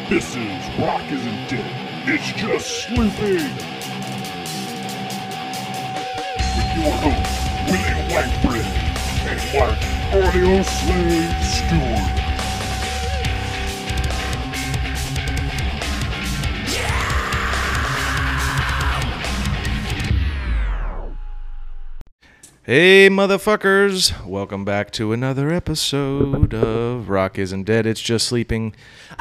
This is Rock Isn't Dead, it's just sleeping! With your hosts, Willie Whitebread and Mark Audio Slave Stewart. Hey motherfuckers, welcome back to another episode of Rock Isn't Dead, It's Just Sleeping.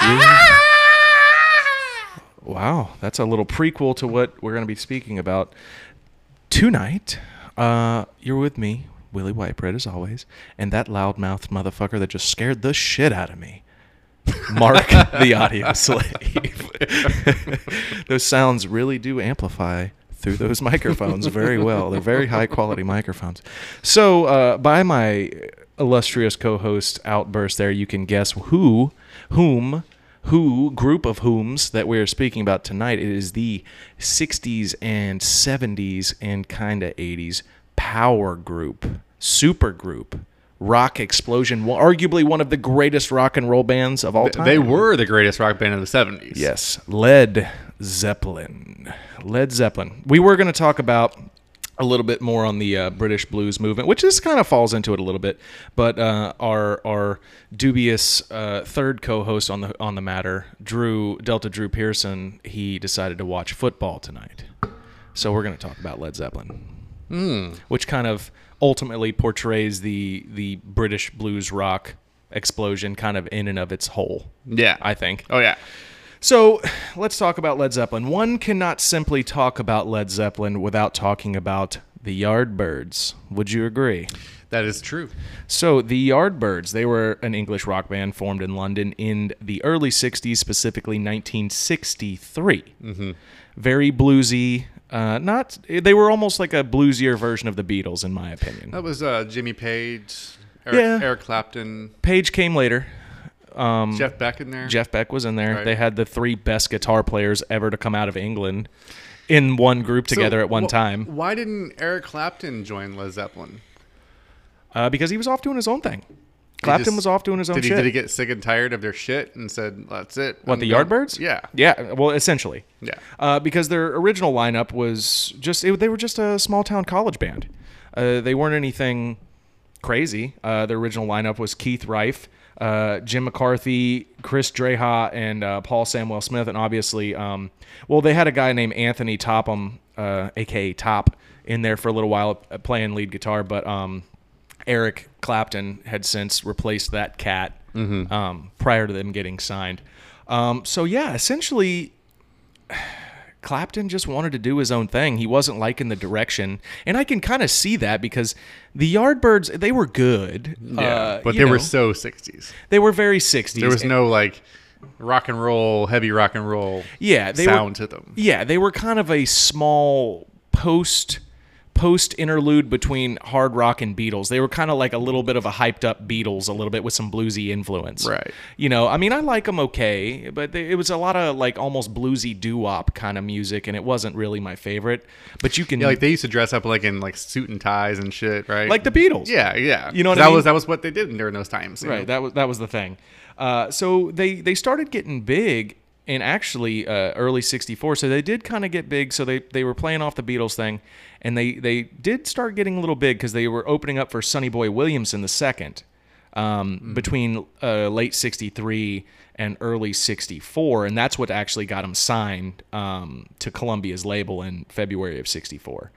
Wow, that's a little prequel to what we're going to be speaking about tonight. You're with me, Willie Whitebread as always, and that loudmouthed motherfucker that just scared the shit out of me, Mark the Audio Slave. Those sounds really do amplify through those microphones very well. They're very high quality microphones. So by my illustrious co-host outburst there, you can guess who group of whoms that we're speaking about tonight. It is the 60s and 70s and kind of 80s power group, super group, rock explosion, arguably one of the greatest rock and roll bands of all time. They were the greatest rock band of the 70s. Yes, Led Zeppelin. We were going to talk about a little bit more on the British blues movement, which this kind of falls into it a little bit. But our dubious third co-host on the matter, Delta Drew Pearson, he decided to watch football tonight. So we're going to talk about Led Zeppelin, which kind of ultimately portrays the British blues rock explosion kind of in and of its whole. Yeah. I think. Oh, yeah. So let's talk about Led Zeppelin. One cannot simply talk about Led Zeppelin without talking about the Yardbirds. Would you agree? That is true. So the Yardbirds, they were an English rock band formed in London in the early 60s, specifically 1963. Mm-hmm. Very bluesy. They were almost like a bluesier version of the Beatles, in my opinion. That was Jimmy Page, Yeah. Eric Clapton. Page came later. Jeff Beck in there? Jeff Beck was in there. Right. They had the three best guitar players ever to come out of England in one group together at one time. Why didn't Eric Clapton join Led Zeppelin? Because he was off doing his own thing. Clapton was off doing his own shit. Did he get sick and tired of their shit and said, that's it? What, the Yardbirds? Yeah. Yeah, well, essentially. Yeah. Because their original lineup was they were just a small-town college band. They weren't anything crazy. Their original lineup was Keith Rife, Jim McCarthy, Chris Dreja, and Paul Samuel Smith, and obviously, they had a guy named Anthony Topham, a.k.a. Top, in there for a little while playing lead guitar, but Eric Clapton had since replaced that cat prior to them getting signed. Essentially, Clapton just wanted to do his own thing. He wasn't liking the direction. And I can kind of see that because the Yardbirds, they were good. Yeah, but they were so 60s. They were very 60s. There was no, like, rock and roll, heavy rock and roll sound to them. Yeah, they were kind of a small post interlude between hard rock and Beatles. They were kind of like a little bit of a hyped up Beatles, a little bit with some bluesy influence. Right. I mean, I like them okay, but it was a lot of like almost bluesy doo-wop kind of music, and it wasn't really my favorite. But you can... Yeah, like they used to dress up like in like suit and ties and shit, right? Like the Beatles. Yeah, yeah. You know what I mean? That was what they did during those times. Right, that was the thing. So they started getting big in actually early 64, so they did kind of get big. So they were playing off the Beatles thing, and they did start getting a little big because they were opening up for Sonny Boy Williamson II between late 63 and early 64, and that's what actually got them signed to Columbia's label in February of 64.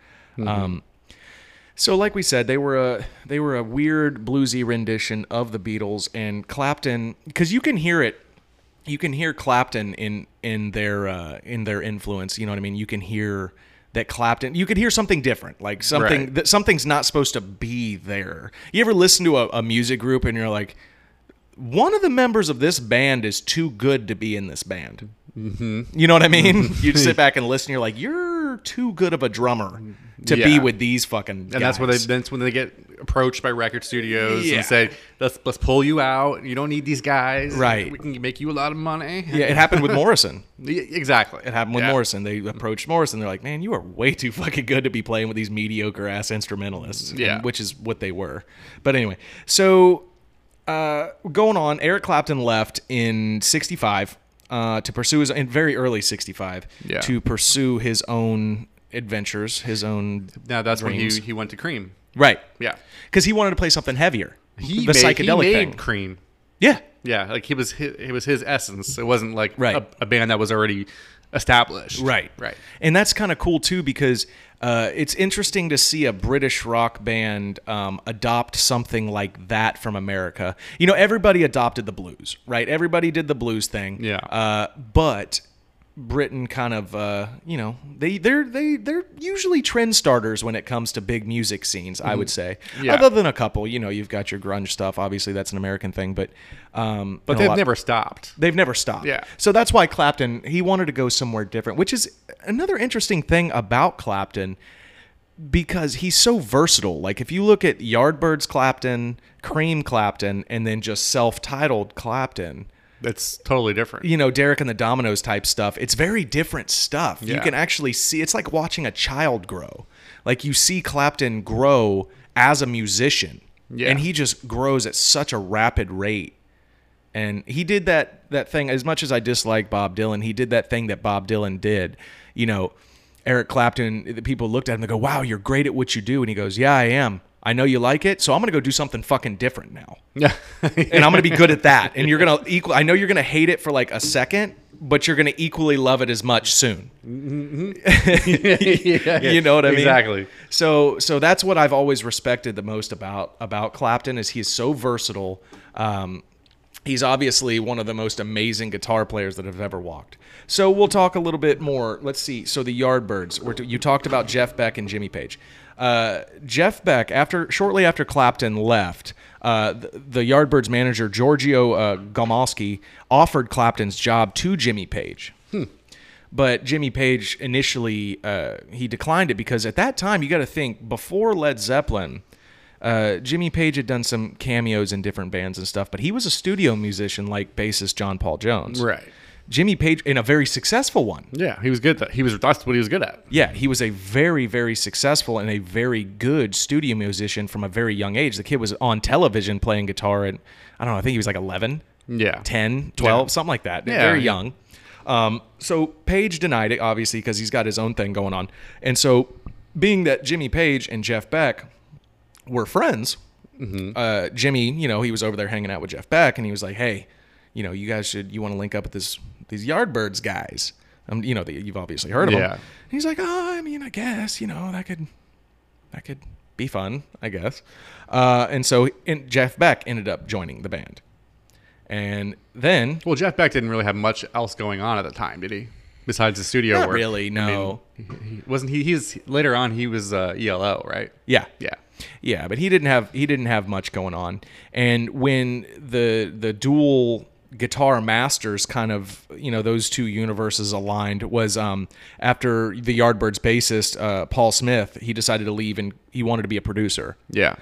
So like we said, they were a weird bluesy rendition of the Beatles, and Clapton, because you can hear it. You can hear Clapton in their influence. You know what I mean? You can hear that Clapton. You could hear something different, like something that something's not supposed to be there. You ever listen to a music group and you're like, one of the members of this band is too good to be in this band. Mm-hmm. You know what I mean? You sit back and listen. You're like, you're too good of a drummer to be with these fucking guys. And that's when they get approached by record studios and say, let's pull you out. You don't need these guys. Right. We can make you a lot of money. Yeah, it happened with Morrison. Exactly. It happened with Morrison. They approached Morrison. They're like, man, you are way too fucking good to be playing with these mediocre ass instrumentalists. Yeah. Which is what they were. But anyway, so going on, Eric Clapton left in 65. to pursue his in very early 65 Yeah. to pursue his own adventures, his own Now that's dreams. when he went to Cream. Right. Yeah. Because he wanted to play something heavier. He the psychedelic he made thing. Cream. Yeah. Yeah, like it was his essence. It wasn't like Right. a band that was already established. Right. Right. And that's kind of cool too because it's interesting to see a British rock band adopt something like that from America. You know, everybody adopted the blues, right? Everybody did the blues thing. Yeah. But Britain kind of, you know, they're usually trend starters when it comes to big music scenes, I would say. Yeah. Other than a couple, you know, you've got your grunge stuff. Obviously, that's an American thing, but They've never stopped. They've never stopped. Yeah. So that's why Clapton, he wanted to go somewhere different, which is another interesting thing about Clapton because he's so versatile. Like if you look at Yardbirds Clapton, Cream Clapton, and then just self-titled Clapton, It's totally different. you know, Derek and the Dominoes type stuff, it's very different stuff. You Yeah. can actually see, it's like watching a child grow. Like you see Clapton grow as a musician. Yeah. And he just grows at such a rapid rate. And he did that thing, as much as I dislike Bob Dylan, he did that thing that Bob Dylan did. You know, Eric Clapton, the people looked at him and they go, wow, you're great at what you do. And he goes, yeah, I am. I know you like it, so I'm going to go do something fucking different now. Yeah. And I'm going to be good at that. And you're going to I know you're going to hate it for like a second, but you're going to equally love it as much soon. You know what I mean? Exactly. So that's what I've always respected the most about Clapton is he's so versatile. He's obviously one of the most amazing guitar players that have ever walked. So we'll talk a little bit more. Let's see. So the Yardbirds. You talked about Jeff Beck and Jimmy Page. Jeff Beck, shortly after Clapton left, the Yardbirds manager Giorgio Gomolski offered Clapton's job to Jimmy Page. But Jimmy Page initially he declined it because at that time you got to think before Led Zeppelin. Jimmy Page had done some cameos in different bands and stuff, but he was a studio musician like bassist John Paul Jones. Right. Jimmy Page, in a very successful one. Yeah, he was good. That's what he was good at. Yeah, he was a very, very successful and a very good studio musician from a very young age. The kid was on television playing guitar at, I don't know, I think he was like 11, Yeah. 10, 12, Yeah. something like that. Yeah, Very yeah. young. So Page denied it, obviously, because he's got his own thing going on. And so being that Jimmy Page and Jeff Beck were friends, Jimmy, you know, he was over there hanging out with Jeff Beck, and he was like, hey, you know, you want to link up with these Yardbirds guys. You know, you've obviously heard of them. Yeah. And he's like, oh, I mean, I guess, you know, that could be fun, I guess. And so Jeff Beck ended up joining the band. And then... Well, Jeff Beck didn't really have much else going on at the time, did he? Besides the studio Not work. really, no. I mean, he's later on he was ELO, right? Yeah. Yeah. Yeah, but he didn't have much going on. And when the dual guitar masters kind of, you know, those two universes aligned was after the Yardbirds bassist Paul Smith, he decided to leave and he wanted to be a producer. Yeah.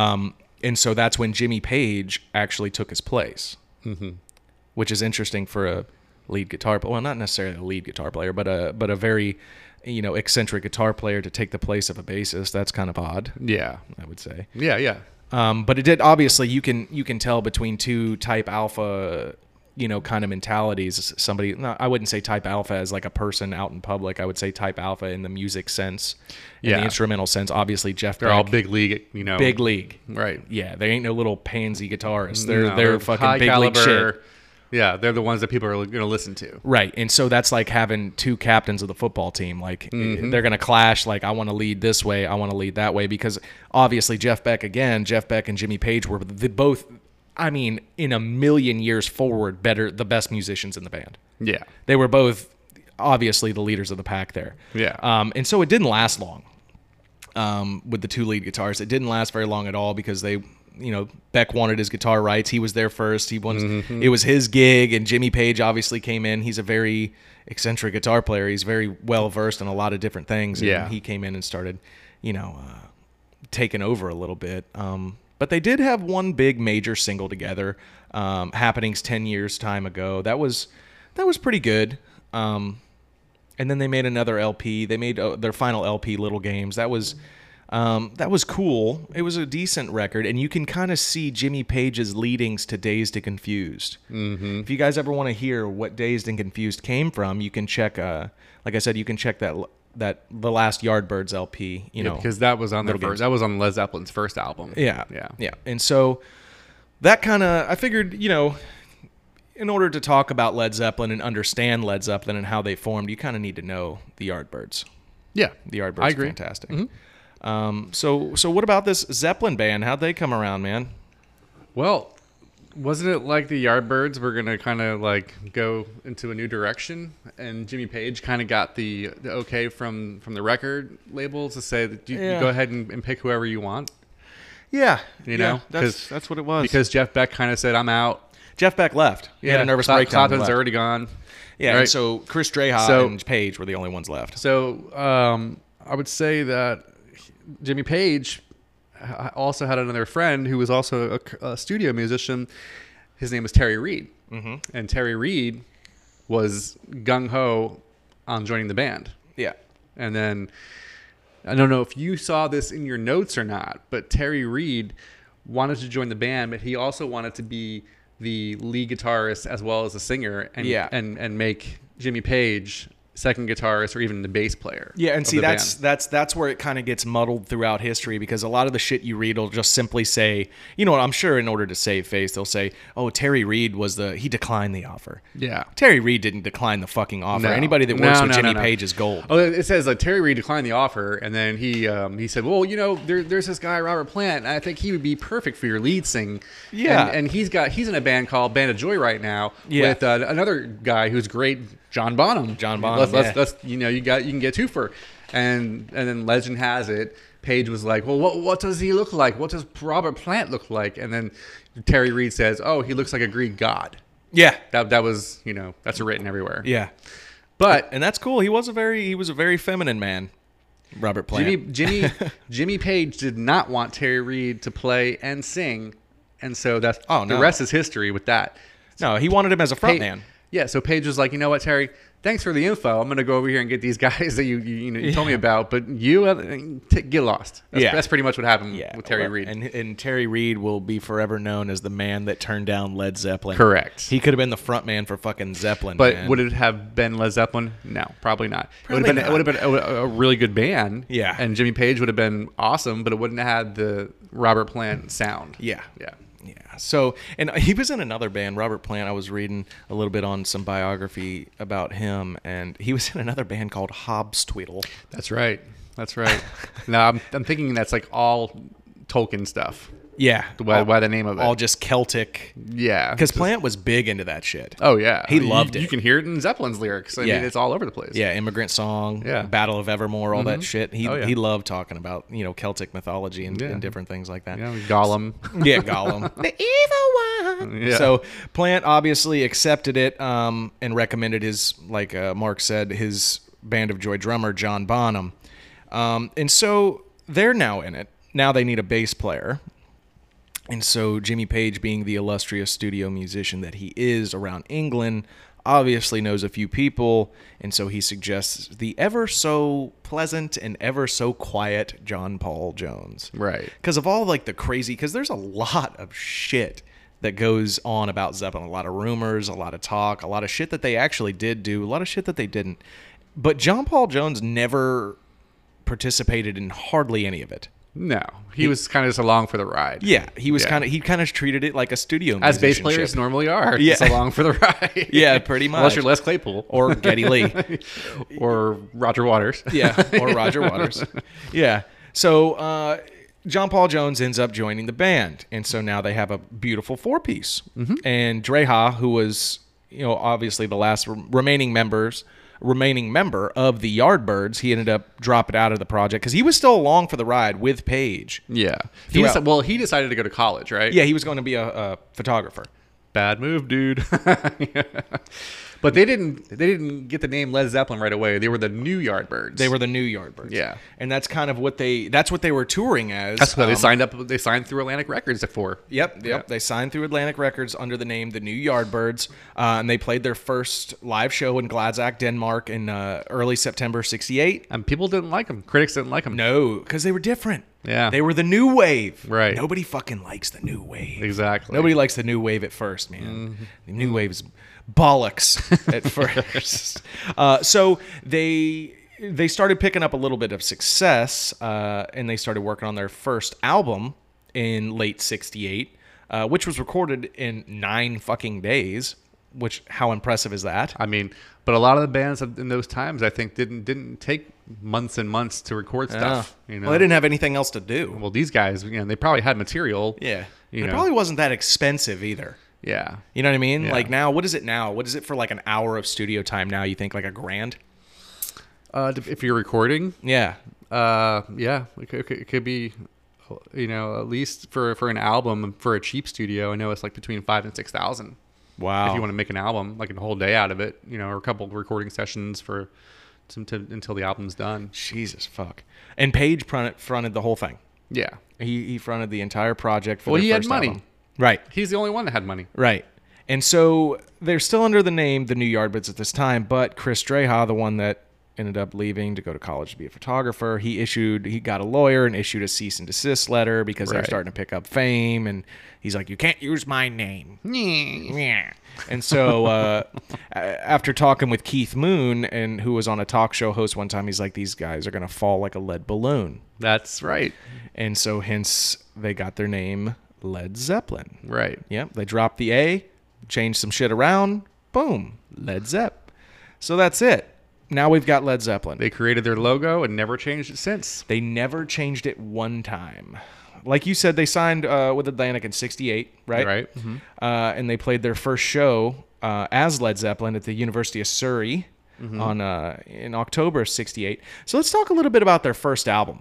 And so that's when Jimmy Page actually took his place, which is interesting for a lead guitar player. Well, not necessarily a lead guitar player, but a very, you know, eccentric guitar player to take the place of a bassist. That's kind of odd, Yeah. I would say. Yeah, yeah. But it did, obviously you can tell between two type alpha, you know, kind of mentalities. Somebody, no, I wouldn't say type alpha as like a person out in public. I would say type alpha in the music sense, in the Yeah. instrumental sense. Obviously Jeff They're Beck, all big league, you know. big league. Right. Yeah, they ain't no little pansy guitarists. No, They're fucking high big league caliber. shit. Yeah, they're the ones that people are going to listen to. Right. And so that's like having two captains of the football team. Like they're going to clash. Like, I want to lead this way. I want to lead that way. Because obviously Jeff Beck and Jimmy Page were both, I mean, in a million years forward, the best musicians in the band. Yeah. They were both obviously the leaders of the pack there. Yeah. And so it didn't last long with the two lead guitars. It didn't last very long at all because they, you know, Beck wanted his guitar rights. He was there first. It was his gig, and Jimmy Page obviously came in. He's a very eccentric guitar player. He's very well versed in a lot of different things. And Yeah. he came in and started, you know, taking over a little bit. But they did have one big major single together, Happenings 10 years time ago. That was pretty good. And then they made another LP. They made their final LP, Little Games. That was That was cool. It was a decent record, and you can kind of see Jimmy Page's leadings to Dazed and Confused. Mm-hmm. If you guys ever want to hear what Dazed and Confused came from, you can check. Like I said, you can check that the last Yardbirds LP. You know, because that was on their first. That was on Led Zeppelin's first album. Yeah. And so that kind of, I figured, you know, in order to talk about Led Zeppelin and understand Led Zeppelin and how they formed, you kind of need to know the Yardbirds. Yeah, the Yardbirds I agree. Are fantastic. Mm-hmm. So what about this Zeppelin band? How'd they come around, man? Well, wasn't it like the Yardbirds were gonna kind of like go into a new direction, and Jimmy Page kind of got the okay from the record labels to say that you go ahead and pick whoever you want. Yeah, you know, that's what it was. Because Jeff Beck kind of said, "I'm out." Jeff Beck left. He had a nervous breakdown. Clapton's already gone. Yeah, right? And so Chris Dreja and Page were the only ones left. So I would say that Jimmy Page also had another friend who was also a studio musician. His name was Terry Reid. Mm-hmm. And Terry Reid was gung-ho on joining the band. Yeah. And then, I don't know if you saw this in your notes or not, but Terry Reid wanted to join the band, but he also wanted to be the lead guitarist as well as a singer and make Jimmy Page second guitarist or even the bass player. Yeah, and see that's where it kind of gets muddled throughout history, because a lot of the shit you read will just simply say, you know what, I'm sure in order to save face, they'll say, "Oh, Terry Reid he declined the offer." Yeah. Terry Reid didn't decline the fucking offer. No. Anybody that works with Jimmy Page is gold. Oh, it says Terry Reid declined the offer, and then he said, "Well, you know, there's this guy Robert Plant, and I think he would be perfect for your lead sing." Yeah. And he's in a band called Band of Joy right now with another guy who's great, John Bonham. Let's you can get two for, and then legend has it, Page was like, "Well, what does he look like? What does Robert Plant look like?" And then Terry Reid says, "Oh, he looks like a Greek god." Yeah, that was, you know, that's written everywhere. Yeah, and that's cool. He was a very feminine man, Robert Plant. Jimmy Page did not want Terry Reid to play and sing, and so the rest is history with that. No, he wanted him as a front man. Yeah, so Page was like, "You know what, Terry? Thanks for the info. I'm going to go over here and get these guys that you told me about, but get lost." That's pretty much what happened with Terry Reid. And Terry Reid will be forever known as the man that turned down Led Zeppelin. Correct. He could have been the front man for fucking Zeppelin. But would it have been Led Zeppelin? No, probably not. It would have been a really good band. Yeah. And Jimmy Page would have been awesome, but it wouldn't have had the Robert Plant sound. Yeah. Yeah. So, and he was in another band, Robert Plant. I was reading a little bit on some biography about him, and he was in another band called Hobstweedle. That's right. Now I'm thinking that's like all Tolkien stuff. Yeah. Why the name of it? All just Celtic. Yeah. Because Plant was big into that shit. Oh, yeah. He loved it. You can hear it in Zeppelin's lyrics. I mean, it's all over the place. Yeah, Immigrant Song, Battle of Evermore, all that shit. He loved talking about, you know, Celtic mythology and different things like that. Yeah, Gollum. Yeah, Gollum. The evil one. Yeah. So Plant obviously accepted it and recommended his, like Mark said, his Band of Joy drummer, John Bonham. And so they're now in it. Now they need a bass player. And so Jimmy Page, being the illustrious studio musician that he is around England, obviously knows a few people, and so he suggests the ever so pleasant and ever so quiet John Paul Jones. Right. Because of all like the crazy, because there's a lot of shit that goes on about Zeppelin, a lot of rumors, a lot of talk, a lot of shit that they actually did do, a lot of shit that they didn't. But John Paul Jones never participated in hardly any of it. No, he was kind of just along for the ride. Yeah, he kind of treated it like a studio musicianship. As bass players normally are. Yeah, just along for the ride. Yeah, pretty much. Unless you're Les Claypool or Geddy Lee or Roger Waters. Yeah, or Roger Waters. Yeah. So John Paul Jones ends up joining the band, and so now they have a beautiful four-piece. Mm-hmm. And Dreja, who was, you know, obviously the last remaining member of the Yardbirds, he ended up dropping out of the project because he was still along for the ride with Page. Yeah. He decided to go to college, right? Yeah, he was going to be a photographer. Bad move, dude. But they didn't get the name Led Zeppelin right away. They were the New Yardbirds. They were the New Yardbirds. Yeah. And that's kind of what they were touring as. That's why they signed up. They signed through Atlantic Records for. Yep. Yeah. They signed through Atlantic Records under the name the New Yardbirds, and they played their first live show in Gladsack, Denmark, in early September '68. And people didn't like them. Critics didn't like them. No, because they were different. Yeah. They were the new wave. Right. Nobody fucking likes the new wave. Exactly. Nobody likes the new wave at first, man. The new wave's bollocks at first. So they started picking up a little bit of success, and they started working on their first album in late '68, which was recorded in 9 fucking days. Which, how impressive is that? I mean, but a lot of the bands in those times, I think, didn't take months and months to record stuff. You know? Well, they didn't have anything else to do. Well, these guys, they probably had material. Yeah. It probably wasn't that expensive either. Yeah. You know what I mean? Yeah. Like now, what is it now? What is it for like an hour of studio time now? You think like $1,000? If you're recording, Yeah. yeah, it could be, at least for an album for a cheap studio. I know it's like between $5,000 and $6,000. Wow. If you want to make an album, like a whole day out of it, or a couple of recording sessions until the album's done. Jesus fuck. And Page fronted the whole thing. Yeah. He fronted the entire project for Well, their he had first money. album. Right. He's the only one that had money. Right. And so they're still under the name the New Yardbirds at this time, but Chris Dreja, the one that ended up leaving to go to college to be a photographer, he got a lawyer and issued a cease and desist letter because they're starting to pick up fame, and he's like, you can't use my name. Yeah. And so after talking with Keith Moon, and who was on a talk show host one time, he's like, these guys are going to fall like a lead balloon. That's right. And so hence they got their name Led Zeppelin. Right. Yep. They dropped the A, changed some shit around, boom, Led Zepp. So that's it. Now we've got Led Zeppelin. They created their logo and never changed it since. They never changed it one time. Like you said, they signed with Atlantic in '68, right? Right. Mm-hmm. And they played their first show as Led Zeppelin at the University of Surrey in October of '68. So let's talk a little bit about their first album.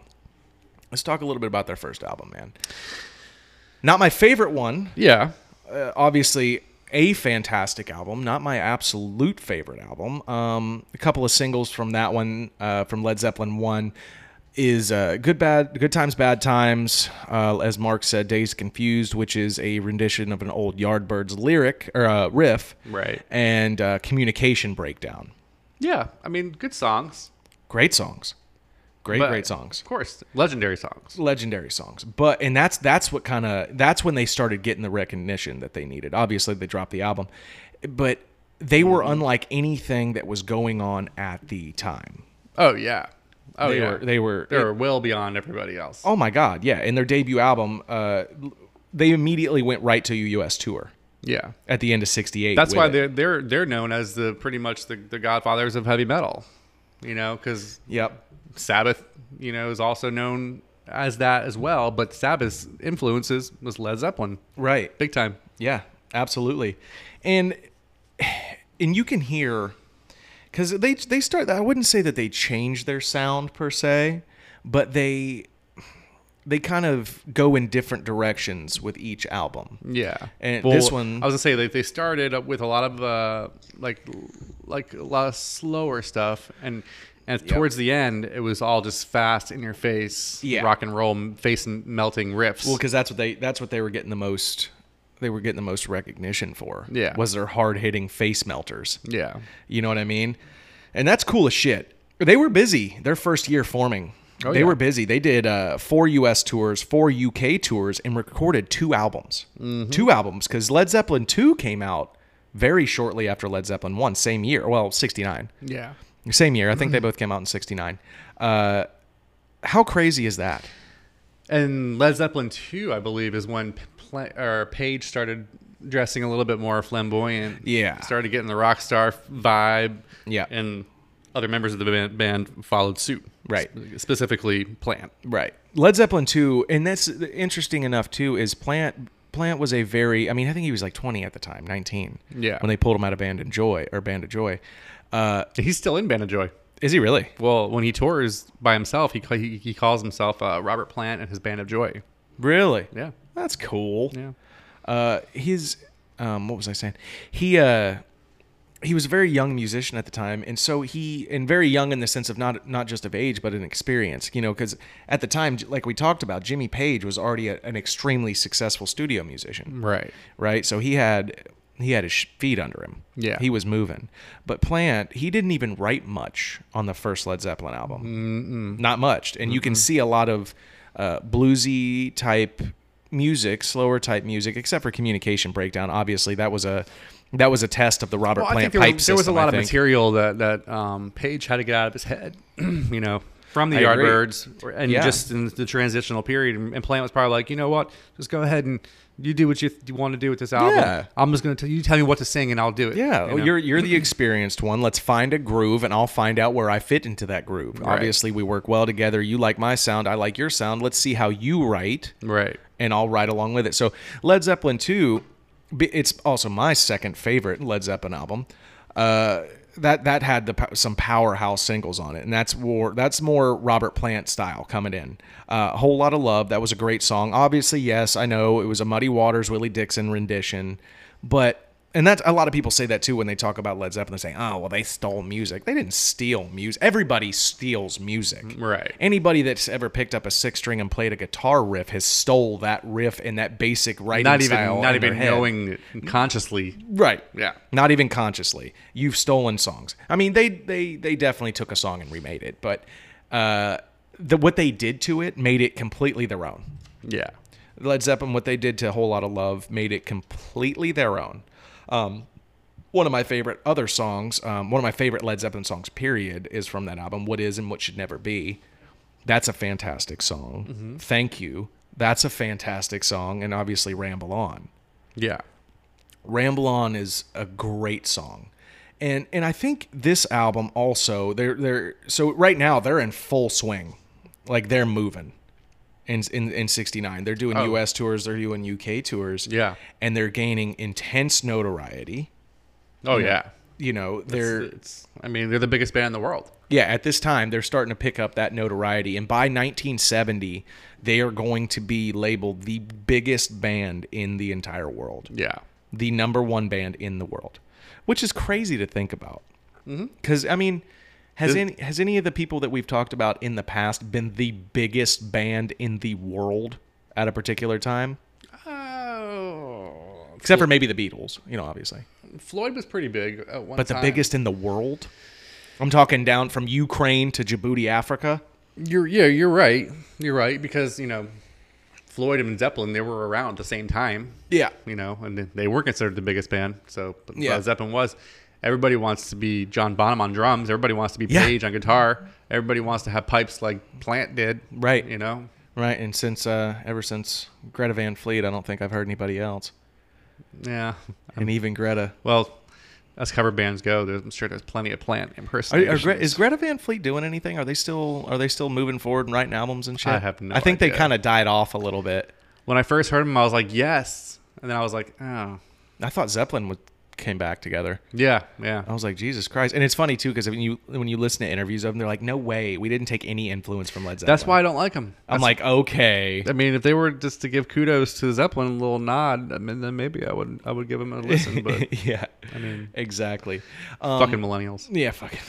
Man. Not my favorite one. Yeah. Obviously, a fantastic album. Not my absolute favorite album. A couple of singles from that one, from Led Zeppelin 1, is Good Times, Bad Times. As Mark said, Dazed Confused, which is a rendition of an old Yardbirds lyric or riff. Right. And Communication Breakdown. Yeah. I mean, good songs. Great songs. Great songs. Of course, legendary songs. But that's when they started getting the recognition that they needed. Obviously, they dropped the album, but they were unlike anything that was going on at the time. Oh yeah. They were well beyond everybody else. Oh my God, yeah. In their debut album, they immediately went right to a U.S. tour. Yeah. At the end of '68. That's why they're known as pretty much the godfathers of heavy metal. Because Sabbath, is also known as that as well, but Sabbath's influences was Led Zeppelin. Right. Big time. Yeah, absolutely. And you can hear, because they start, I wouldn't say that they changed their sound per se, but they kind of go in different directions with each album. Yeah. And this one, I was gonna say they started up with a lot of like a lot of slower stuff, and towards the end, it was all just fast, in your face, rock and roll, face melting riffs. Well, because that's what they were getting the most. They were getting the most recognition for. Yeah, was their hard hitting face melters. Yeah, you know what I mean. And that's cool as shit. They were busy their first year forming. They were busy. They did 4 U.S. tours, 4 UK tours, and recorded 2 albums. Mm-hmm. 2 albums, because Led Zeppelin 2 came out very shortly after Led Zeppelin 1, same year. Well, '69. Yeah. Same year. I think they both came out in '69. How crazy is that? And Led Zeppelin 2, I believe, is when Page started dressing a little bit more flamboyant. Yeah. Started getting the rock star vibe. Yeah. And other members of the band followed suit. Right. Specifically Plant. Right. Led Zeppelin 2, and that's interesting enough, too, is Plant was I think he was like 20 at the time, 19. Yeah. When they pulled him out of Band of Joy. He's still in Band of Joy. Is he really? Well, when he tours by himself, he calls himself Robert Plant and his Band of Joy. Really? Yeah. That's cool. Yeah. What was I saying? He he was a very young musician at the time, and so and very young in the sense of not just of age, but in experience. You know, because at the time, like we talked about, Jimmy Page was already an extremely successful studio musician. Right. So he had his feet under him. Yeah, he was moving. But Plant, he didn't even write much on the first Led Zeppelin album. Not much, and you can see a lot of bluesy type music, slower type music, except for Communication Breakdown. Obviously, that was a test of the Robert Plant pipe system. There was a lot of material that Page had to get out of his head, you know, from the Yardbirds, and just in the transitional period. And Plant was probably like, you know what, just go ahead and you do what you want to do with this album. Yeah. I'm just going to tell me what to sing, and I'll do it. Yeah, you know? You're the experienced one. Let's find a groove, and I'll find out where I fit into that groove. Right. Obviously, we work well together. You like my sound, I like your sound. Let's see how you write, right? And I'll write along with it. So Led Zeppelin 2, it's also my second favorite Led Zeppelin album. That had some powerhouse singles on it, and that's more Robert Plant style coming in. A Whole Lot of Love, that was a great song. Obviously, yes, I know it was a Muddy Waters, Willie Dixon rendition, and that's a lot of people say that too when they talk about Led Zeppelin. They say, "Oh, well, they stole music." They didn't steal music. Everybody steals music. Right. Anybody that's ever picked up a 6-string and played a guitar riff has stole that riff and that basic writing style. Not even knowing consciously. Right. Yeah. Not even consciously. You've stolen songs. I mean, they definitely took a song and remade it, but what they did to it made it completely their own. Yeah. Led Zeppelin, what they did to A Whole Lot of Love made it completely their own. One of my favorite other songs, one of my favorite Led Zeppelin songs, period, is from that album, What Is and What Should Never Be. That's a fantastic song. Mm-hmm. Thank You. That's a fantastic song. And obviously Ramble On. Yeah. Ramble On is a great song. And I think this album also, so right now they're in full swing. Like they're moving. In 69, they're doing U.S. tours, they're doing UK tours, and they're gaining intense notoriety. Oh yeah, you know they're the biggest band in the world. Yeah, at this time they're starting to pick up that notoriety, and by 1970, they are going to be labeled the biggest band in the entire world. Yeah, the #1 band in the world, which is crazy to think about. Because I mean. Has any of the people that we've talked about in the past been the biggest band in the world at a particular time? Except for maybe the Beatles, you know, obviously. Floyd was pretty big at one time. But the biggest in the world? I'm talking down from Ukraine to Djibouti, Africa. You're right. You're right, because, you know, Floyd and Zeppelin, they were around at the same time. Yeah. You know, and they were considered the biggest band. So Zeppelin was. Everybody wants to be John Bonham on drums. Everybody wants to be Page on guitar. Everybody wants to have pipes like Plant did. Right. You know? Right. And ever since Greta Van Fleet, I don't think I've heard anybody else. Yeah. And even Greta. Well, as cover bands go, I'm sure there's plenty of Plant impersonations. Is Greta Van Fleet doing anything? Are they still moving forward and writing albums and shit? I have no I think idea. they kind of died off a little bit. When I first heard them, I was like, yes. And then I was like, oh. I thought Zeppelin came back together. Yeah. I was like, Jesus Christ. And it's funny too, because when you listen to interviews of them, they're like, no way, we didn't take any influence from Led Zeppelin. That's why I don't like them. I'm like, okay. I mean, if they were just to give kudos to Zeppelin, a little nod, I mean, then maybe I would give them a listen. But yeah, I mean, exactly. Fucking millennials. Yeah, fucking.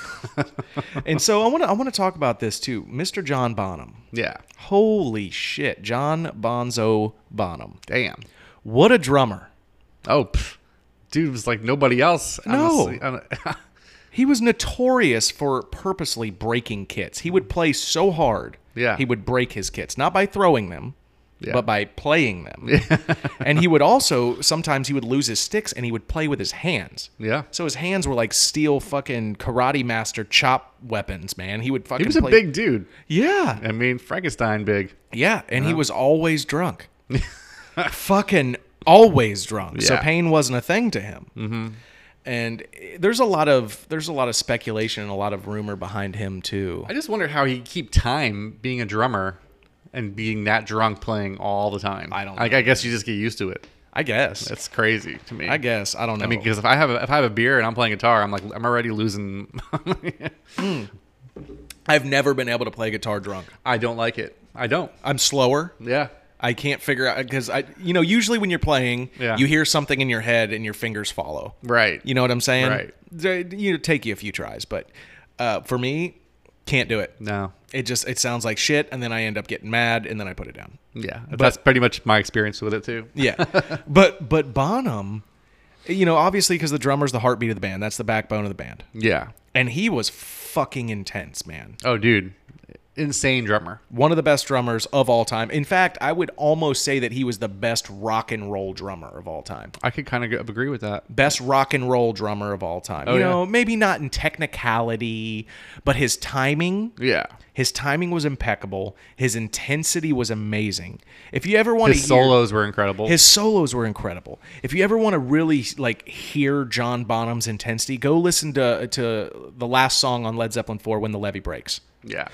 And so I want to talk about this too, Mr. John Bonham. Yeah. Holy shit, John Bonzo Bonham. Damn. What a drummer. Oh. Dude was like nobody else. No. He was notorious for purposely breaking kits. He would play so hard. Yeah. He would break his kits, not by throwing them, but by playing them. Yeah. And he would also, sometimes he would lose his sticks and he would play with his hands. Yeah. So his hands were like steel fucking karate master chop weapons, man. He would fucking He was a big dude. Yeah. I mean, Frankenstein big. Yeah. And he was always drunk. Fucking always drunk. Yeah. So pain wasn't a thing to him. Mm-hmm. And there's a lot of speculation and a lot of rumor behind him too. I just wonder how he keep time being a drummer and being that drunk playing all the time. I don't know. I guess you just get used to it. I guess that's crazy to me. I guess I don't know. I mean, because if I have a beer and I'm playing guitar, I'm already losing. I've never been able to play guitar drunk. I don't like it. I don't. I'm slower. Yeah. I can't figure out because usually when you're playing, you hear something in your head and your fingers follow. Right. You know what I'm saying? Right. Take you a few tries, but for me, can't do it. No. It sounds like shit, and then I end up getting mad, and then I put it down. Yeah, that's pretty much my experience with it too. Yeah, but Bonham, obviously because the drummer's the heartbeat of the band. That's the backbone of the band. Yeah. And he was fucking intense, man. Oh, dude. Insane drummer. One of the best drummers of all time. In fact, I would almost say that he was the best rock and roll drummer of all time. I could kind of agree with that. Best rock and roll drummer of all time. Maybe not in technicality, but his timing. Yeah. His timing was impeccable. His intensity was amazing. If you ever want to His solos were incredible. His solos were incredible. If you ever want to really hear John Bonham's intensity, go listen to the last song on Led Zeppelin 4, When the Levee Breaks. Yeah.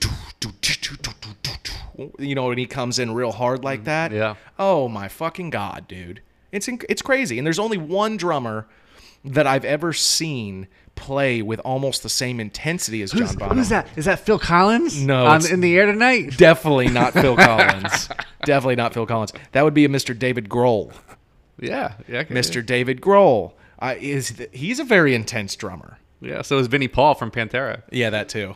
When he comes in real hard like that. Yeah. Oh my fucking God, dude. It's crazy. And there's only one drummer that I've ever seen play with almost the same intensity as John Bonham. Who's that? Is that Phil Collins? No. In the Air Tonight? Definitely not Phil Collins. Definitely not Phil Collins. That would be a Mr. David Grohl. Yeah. Mr. David Grohl. He's a very intense drummer. Yeah, so is Vinnie Paul from Pantera. Yeah, that too.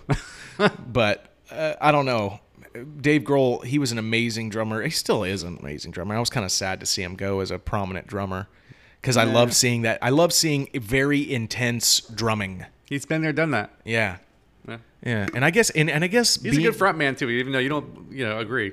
But I don't know. Dave Grohl, he was an amazing drummer. He still is an amazing drummer. I was kind of sad to see him go as a prominent drummer because I love seeing that. I love seeing very intense drumming. He's been there, done that. Yeah. And I guess he's a good front man too, even though you don't agree.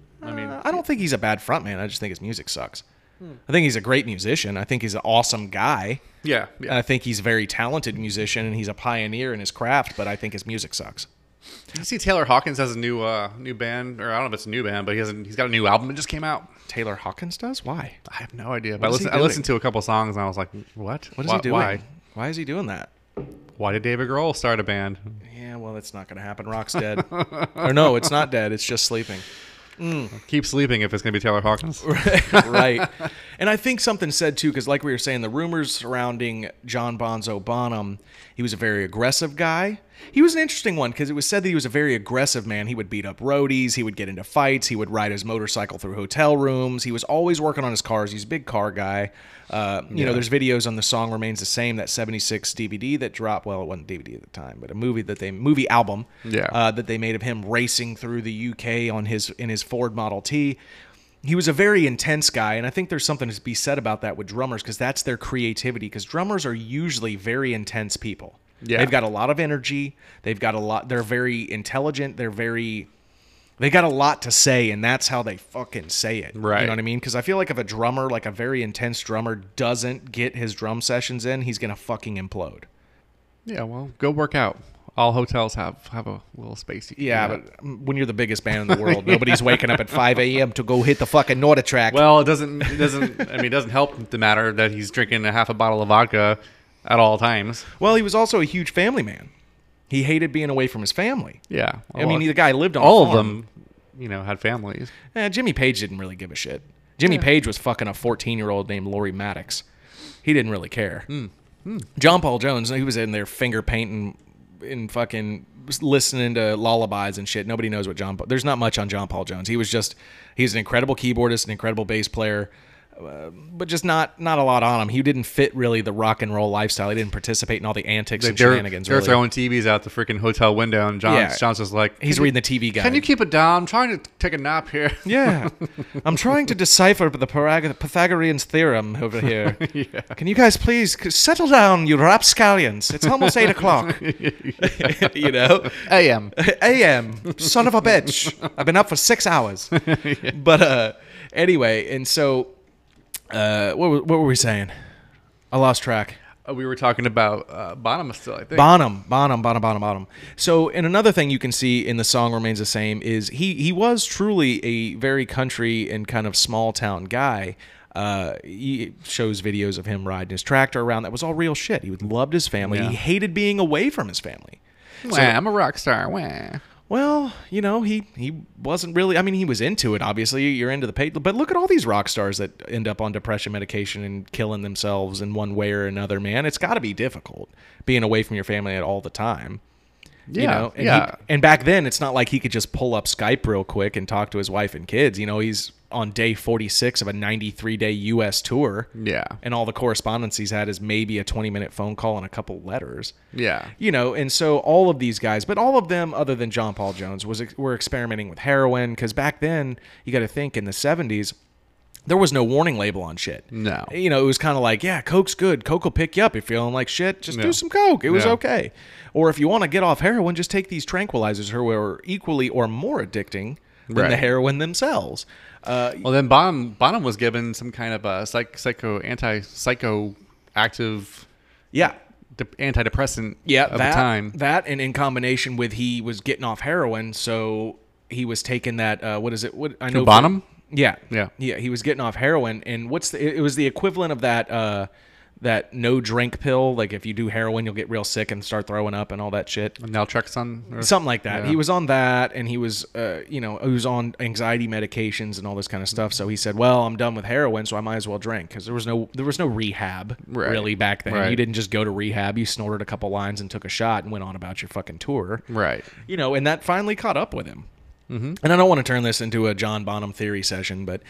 I don't think he's a bad front man. I just think his music sucks. I think he's a great musician. I think he's an awesome guy. Yeah. I think he's a very talented musician and he's a pioneer in his craft, but I think his music sucks. You see Taylor Hawkins has a new band, or I don't know if it's a new band, but he's got a new album that just came out. Taylor Hawkins does? Why? I have no idea. But I listened to a couple songs and I was like, what? What is he doing? Why is he doing that? Why did David Grohl start a band? Yeah, well, that's not going to happen. Rock's dead. Or no, it's not dead. It's just sleeping. Keep sleeping if it's going to be Taylor Hawkins. Right. And I think something said, too, because like we were saying, the rumors surrounding John Bonzo Bonham, he was a very aggressive guy. He was an interesting one because it was said that he was a very aggressive man. He would beat up roadies. He would get into fights. He would ride his motorcycle through hotel rooms. He was always working on his cars. He's a big car guy. There's videos on The Song Remains the Same, that 76 DVD that dropped. Well, it wasn't DVD at the time, but a movie album that they made of him racing through the UK in his Ford Model T. He was a very intense guy, and I think there's something to be said about that with drummers because that's their creativity, because drummers are usually very intense people. Yeah. They've got a lot of energy. They're very intelligent. They got a lot to say, and that's how they fucking say it. Right. You know what I mean? Because I feel like if a drummer, like a very intense drummer, doesn't get his drum sessions in, he's going to fucking implode. Yeah, well, go work out. All hotels have a little space. Yeah, but when you're the biggest band in the world, nobody's waking up at 5 a.m. to go hit the fucking Norditrack. Well, it doesn't help the matter that he's drinking a half a bottle of vodka at all times. Well, he was also a huge family man. He hated being away from his family. Yeah. Well, the guy lived on all a farm. Of them, had families. Jimmy Page didn't really give a shit. Jimmy Page was fucking a 14-year-old named Laurie Maddox. He didn't really care. John Paul Jones, he was in there finger painting and fucking listening to lullabies and shit. Nobody knows what there's not much on John Paul Jones. He's an incredible keyboardist, an incredible bass player, but just not a lot on him. He didn't fit really the rock and roll lifestyle. He didn't participate in all the antics and shenanigans. They're throwing TVs out the freaking hotel window, and John's just like, he's reading the TV guide. Can you keep it down? I'm trying to take a nap here. Yeah, I'm trying to decipher the Pythagorean theorem over here. Yeah. Can you guys please settle down, you rapscallions? It's almost 8 o'clock. A.M. Son of a bitch. I've been up for 6 hours. Yeah. But anyway, and so. What were we saying? I lost track. We were talking about Bonham still, I think. Bonham. So, and another thing you can see in The Song Remains the Same is he was truly a very country and kind of small town guy. He shows videos of him riding his tractor around. That was all real shit. He loved his family. Yeah. He hated being away from his family. I'm a rock star. Wah. Well, he wasn't really. I mean, he was into it. Obviously, you're into the paid. But look at all these rock stars that end up on depression medication and killing themselves in one way or another. Man, it's got to be difficult being away from your family all the time. Yeah, you know, and back then it's not like he could just pull up Skype real quick and talk to his wife and kids. You know, he's on day 46 of a 93-day U.S. tour. Yeah. And all the correspondence he's had is maybe a 20-minute phone call and a couple letters. Yeah. You know, and so all of these guys, but all of them other than John Paul Jones were experimenting with heroin, because back then, you got to think, in the 70s, there was no warning label on shit. No. You know, it was kind of like, yeah, Coke's good. Coke will pick you up if you're feeling like shit. Just do some Coke. It was okay. Or if you want to get off heroin, just take these tranquilizers who are equally or more addicting than the heroin themselves. Well, then Bonham was given some kind of a psychoactive antidepressant at the time. That, and in combination with he was getting off heroin, so he was taking that, what is it? What I know Bonham? Yeah. He was getting off heroin, and it was the equivalent of that no drink pill. Like if you do heroin, you'll get real sick and start throwing up and all that shit. Naltrexone, something like that. Yeah. He was on that, and he was, he was on anxiety medications and all this kind of stuff. So he said, "Well, I'm done with heroin, so I might as well drink," because there was no rehab really back then. You didn't just go to rehab. You snorted a couple lines and took a shot and went on about your fucking tour. Right. You know, and that finally caught up with him. Mm-hmm. And I don't want to turn this into a John Bonham theory session, but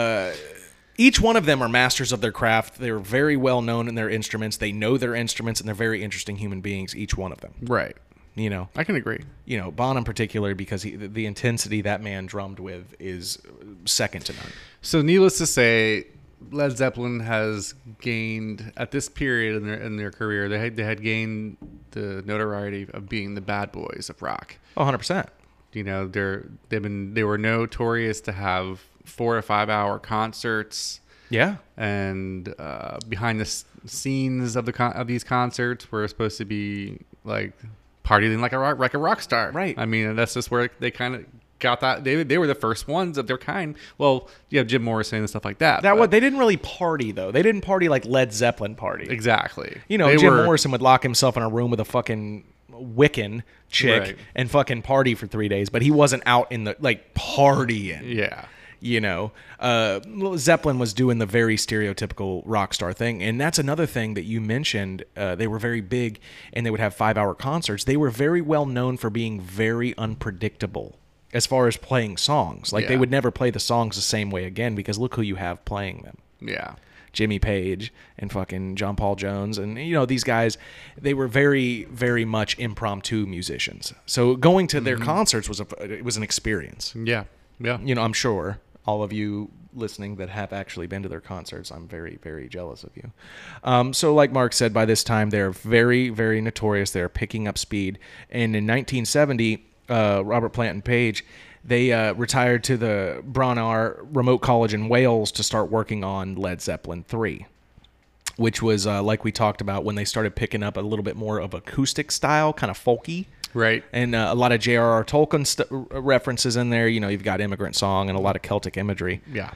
each one of them are masters of their craft. They're very well known in their instruments. They know their instruments, and they're very interesting human beings, each one of them. Right. You know, I can agree. You know, Bonham particularly, because the intensity that man drummed with is second to none. So needless to say, Led Zeppelin has gained, at this period in their career, they had gained the notoriety of being the bad boys of rock. Oh, 100%. You know, they were notorious to have 4 to 5 hour concerts. Yeah. And behind the scenes of these concerts were supposed to be like partying like a rock star. Right. I mean, that's just where they kind of got that. They were the first ones of their kind. Well, you have Jim Morrison and stuff like that. They didn't really party though. They didn't party like Led Zeppelin party. Exactly. You know, Jim Morrison would lock himself in a room with a fucking Wiccan chick and fucking party for 3 days, but he wasn't out in the partying. Yeah. You know, Zeppelin was doing the very stereotypical rock star thing. And that's another thing that you mentioned. They were very big, and they would have 5-hour concerts. They were very well known for being very unpredictable as far as playing songs. Like, they would never play the songs the same way again, because look who you have playing them. Yeah. Jimmy Page and fucking John Paul Jones. And, you know, these guys, they were very, very much impromptu musicians. So going to their concerts was an experience. Yeah. Yeah. You know, I'm sure all of you listening that have actually been to their concerts, I'm very, very jealous of you. So like Mark said, by this time, they're very, very notorious. They're picking up speed. And in 1970, Robert Plant and Page, they retired to the Branagh Remote College in Wales to start working on Led Zeppelin 3, which was, like we talked about, when they started picking up a little bit more of acoustic style, kind of folky. Right. And a lot of J.R.R. Tolkien references in there. You know, you've got Immigrant Song and a lot of Celtic imagery. Yeah.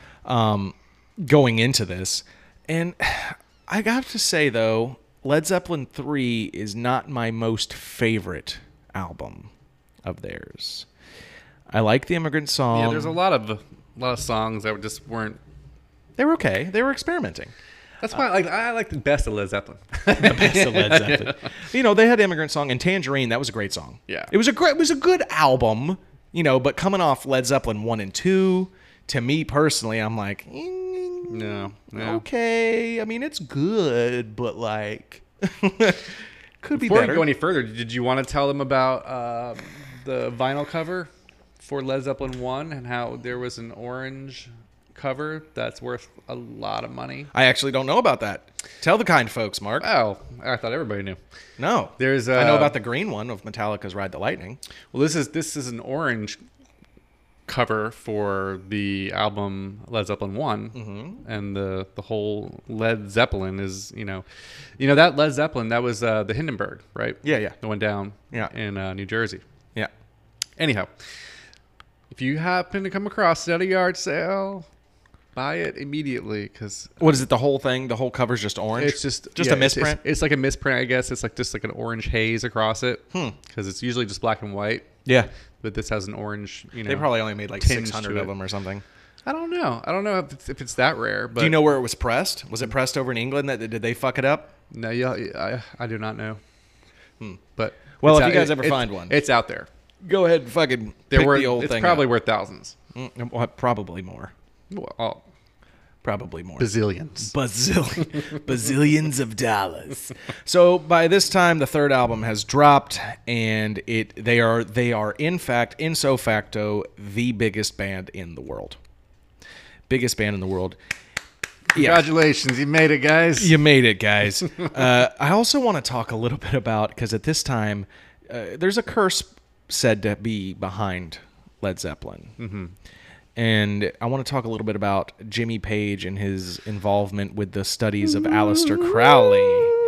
Going into this. And I got to say, though, Led Zeppelin 3 is not my most favorite album of theirs. I like the Immigrant Song. Yeah, there's a lot of songs that just weren't. They were okay. They were experimenting. That's why I like the best of Led Zeppelin. The best of Led Zeppelin. You know, they had Immigrant Song and Tangerine. That was a great song. Yeah. It was a good album, you know, but coming off Led Zeppelin 1 and 2, to me personally, I'm like, no. Okay. I mean, it's good, but like, could be better. Before we go any further, did you want to tell them about the vinyl cover for Led Zeppelin 1 and how there was an orange cover that's worth a lot of money? I actually don't know about that. Tell the kind folks, Mark. Oh, I thought everybody knew. No. I know about the green one of Metallica's Ride the Lightning. Well, this is an orange cover for the album Led Zeppelin 1, and the whole Led Zeppelin is, you know that Led Zeppelin, that was the Hindenburg, right? Yeah. That went down in New Jersey. Yeah. Anyhow, if you happen to come across it at a yard sale, buy it immediately, because what is it? The whole thing, the whole cover's just orange. It's just a misprint. It's like a misprint, I guess. It's like just like an orange haze across it, because it's usually just black and white. Yeah, but this has an orange. You know, they probably only made like 600 of them or something. I don't know if it's that rare. But do you know where it was pressed? Was it pressed over in England? Did they fuck it up? No, I do not know. But Well, if you guys ever find one, it's out there. Go ahead and fucking pick the old thing. It's probably worth thousands. Probably more. Well, probably more. Bazillions. Bazillions of dollars. So by this time, the third album has dropped, and they are in fact, ipso facto, the biggest band in the world. Biggest band in the world. Congratulations, you made it, guys. You made it, guys. I also want to talk a little bit about, because at this time, there's a curse said to be behind Led Zeppelin. Mm-hmm. And I want to talk a little bit about Jimmy Page and his involvement with the studies of Aleister Crowley.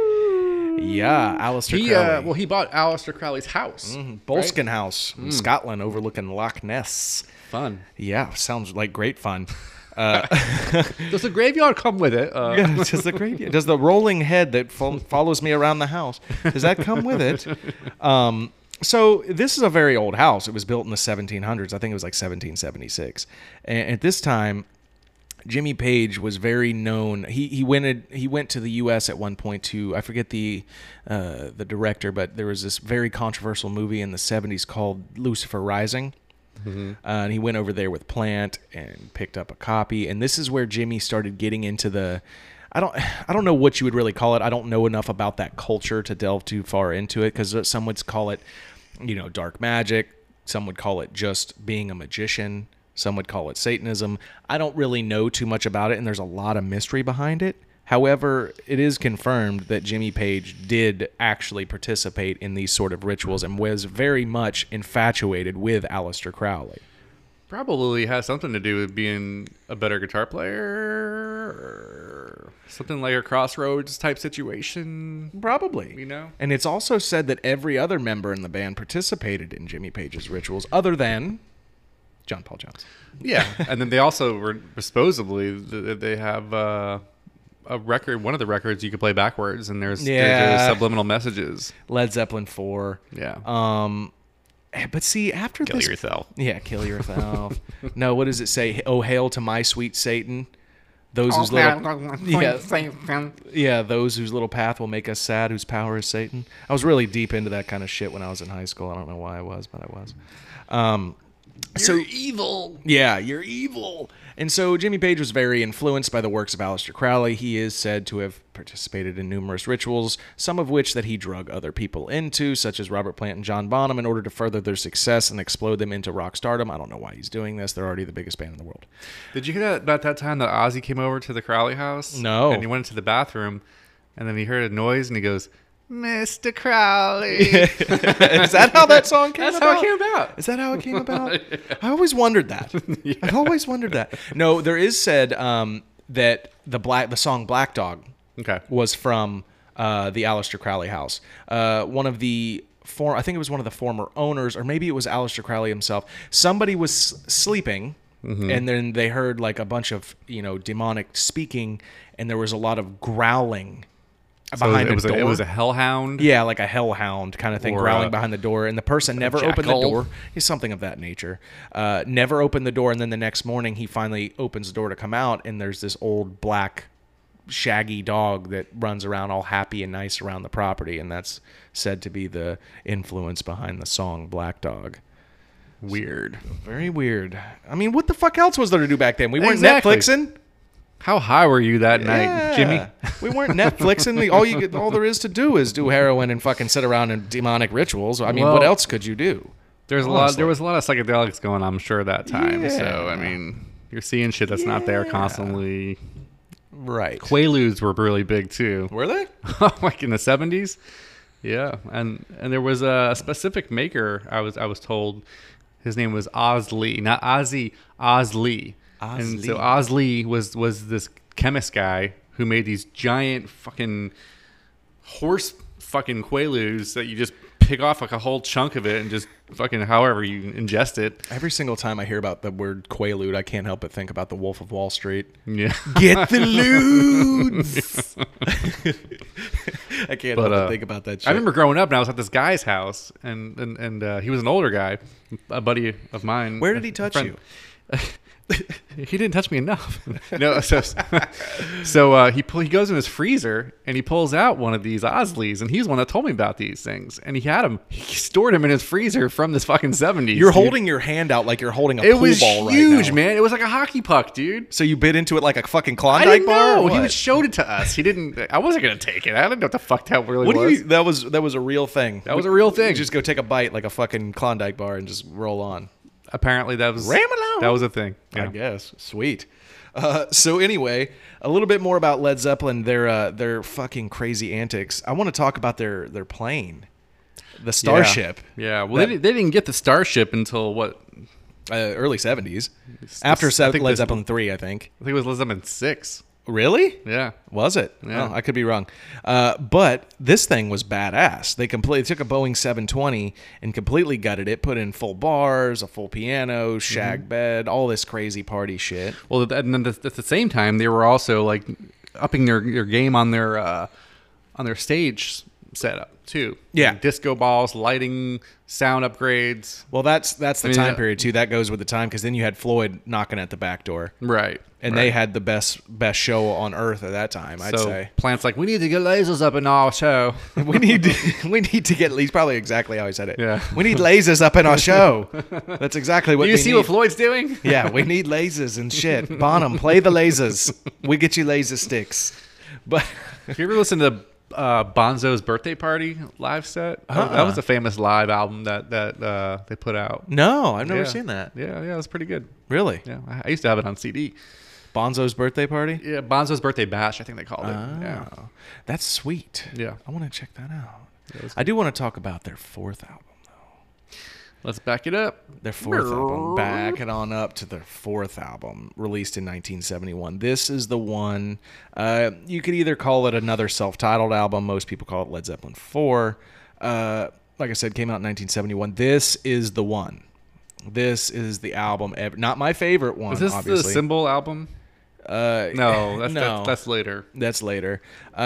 Yeah, Aleister Crowley. Well, he bought Aleister Crowley's house. Boleskine House in Scotland overlooking Loch Ness. Fun. Yeah, sounds like great fun. Does the graveyard come with it? Yeah, does the graveyard? Does the rolling head that follows me around the house, does that come with it? So this is a very old house. It was built in the 1700s. I think it was like 1776. And at this time, Jimmy Page was very known. He went to the U.S. at one point to, I forget the director, but there was this very controversial movie in the 70s called Lucifer Rising. Mm-hmm. And he went over there with Plant and picked up a copy. And this is where Jimmy started getting into the, I don't know what you would really call it. I don't know enough about that culture to delve too far into it, because some would call it, dark magic. Some would call it just being a magician. Some would call it Satanism. I don't really know too much about it, and there's a lot of mystery behind it. However, it is confirmed that Jimmy Page did actually participate in these sort of rituals and was very much infatuated with Aleister Crowley. Probably has something to do with being a better guitar player, or something like a Crossroads type situation. Probably. And it's also said that every other member in the band participated in Jimmy Page's rituals other than John Paul Jones. Yeah. And then they also were supposedly, they have a record, one of the records you could play backwards, and there's subliminal messages. Led Zeppelin 4. Yeah. But see, after kill yourself. Yeah, kill yourself. No, what does it say? Oh, hail to my sweet Satan. Those whose little those whose little path will make us sad, whose power is Satan. I was really deep into that kind of shit when I was in high school. I don't know why I was, but I was. You're evil. Yeah, you're evil. And so Jimmy Page was very influenced by the works of Aleister Crowley. He is said to have participated in numerous rituals, some of which that he drug other people into, such as Robert Plant and John Bonham, in order to further their success and explode them into rock stardom. I don't know why he's doing this. They're already the biggest band in the world. Did you hear that about that time that Ozzy came over to the Crowley house? No. And he went into the bathroom, and then he heard a noise, and he goes, Mr. Crowley. Is that how that song came about? That's how it came about. Is that how it came about? I always wondered that. Yeah. I always wondered that. No, there is said that the song Black Dog was from the Aleister Crowley house. One of the I think it was one of the former owners, or maybe it was Aleister Crowley himself. Somebody was sleeping, and then they heard like a bunch of demonic speaking, and there was a lot of growling behind a door. It was a hellhound? Yeah, like a hellhound kind of thing, growling behind the door. And the person never opened the door. He's something of that nature. Never opened the door. And then the next morning, he finally opens the door to come out. And there's this old black shaggy dog that runs around all happy and nice around the property. And that's said to be the influence behind the song Black Dog. Weird. So, very weird. I mean, what the fuck else was there to do back then? We weren't Netflixing. How high were you that night, Jimmy? We weren't Netflixing. All there is to do is do heroin and fucking sit around in demonic rituals. I mean, what else could you do? There was a lot of psychedelics going on, I'm sure, that time. Yeah. So, I mean, you're seeing shit that's not there constantly. Right. Quaaludes were really big, too. Were they? Like in the 70s? Yeah. And there was a specific maker, I was told. His name was Oz Lee. Not Ozzy, Oz Lee. And so Oz Lee was this chemist guy who made these giant fucking horse fucking Quaaludes that you just pick off like a whole chunk of it and just fucking however you ingest it. Every single time I hear about the word Quaalude, I can't help but think about the Wolf of Wall Street. Yeah. Get the ludes! I can't help but think about that shit. I remember growing up and I was at this guy's house and he was an older guy, a buddy of mine. Where did he touch you? He didn't touch me enough. No, so he goes in his freezer and he pulls out one of these Osleys, and he's the one that told me about these things. And he stored him in his freezer from this fucking 70s. You're holding your hand out like you're holding a pool ball right now. It was huge, man. It was like a hockey puck, dude. So you bit into it like a fucking Klondike bar? No, he showed it to us. He didn't. I wasn't gonna take it. I didn't know what the fuck that really was. That was a real thing. That was a real thing. You just go take a bite like a fucking Klondike bar and just roll on. Apparently that was a thing. Yeah. I guess. Sweet. So anyway, a little bit more about Led Zeppelin, their fucking crazy antics. I want to talk about their plane, the Starship. Yeah. Well, they didn't get the Starship until what? Early 70s. After Led Zeppelin 3, I think. I think it was Led Zeppelin 6. Really? Yeah. Was it? Yeah. Oh, I could be wrong. But this thing was badass. They took a Boeing 720 and completely gutted it, put in full bars, a full piano, shag bed, all this crazy party shit. Well, and then at the same time, they were also like upping their game on their stage setup too. Yeah. Like disco balls, lighting, sound upgrades. Well, that's the time period too. That goes with the time, because then you had Floyd knocking at the back door. Right. And they had the best show on earth at that time, I'd say. Plant's like, we need to get lasers up in our show. we need to get, he's probably exactly how he said it. Yeah. We need lasers up in our show. That's exactly what we need. Do you see what Floyd's doing? Yeah, we need lasers and shit. Bonham, play the lasers. We get you laser sticks. But have you ever listened to Bonzo's Birthday Party live set? That was a famous live album that they put out. No, I've never seen that. Yeah, it was pretty good. Really? Yeah, I used to have it on CD. Bonzo's Birthday Party? Yeah, Bonzo's Birthday Bash, I think they called it. Yeah. That's sweet. Yeah. I want to check that out. I do want to talk about their fourth album, though. Let's back it up. Their fourth album. Back it on up to their fourth album, released in 1971. This is the one, you could either call it another self-titled album. Most people call it Led Zeppelin 4. Like I said, came out in 1971. This is the one. This is the album. Not my favorite one, Is this obviously. the Symbol album? No, that's later. That's later.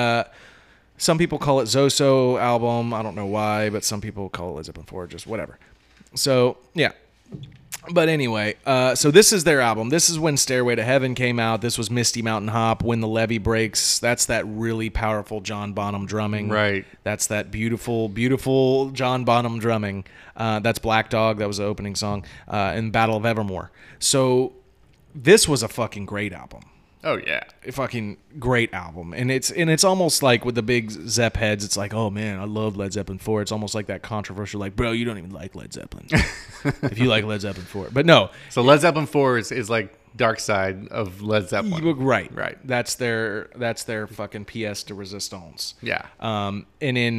Some people call it Zoso album. I don't know why, but some people call it Led Zeppelin 4, just whatever. So, yeah. But anyway, so this is their album. This is when Stairway to Heaven came out. This was Misty Mountain Hop, When the Levee Breaks. That's that really powerful John Bonham drumming. Right. That's that beautiful, beautiful John Bonham drumming. That's Black Dog. That was the opening song. And Battle of Evermore. So this was a fucking great album. Oh yeah, A fucking great album. And it's almost like with the big Zepp heads, it's like, oh man, I love Led Zeppelin 4. It's almost like that controversial, like, bro, you don't even like Led Zeppelin if you like Led Zeppelin 4. But no. So Led Zeppelin 4 is like Dark Side of Led Zeppelin. Right. That's their fucking pièce de résistance. Yeah. And in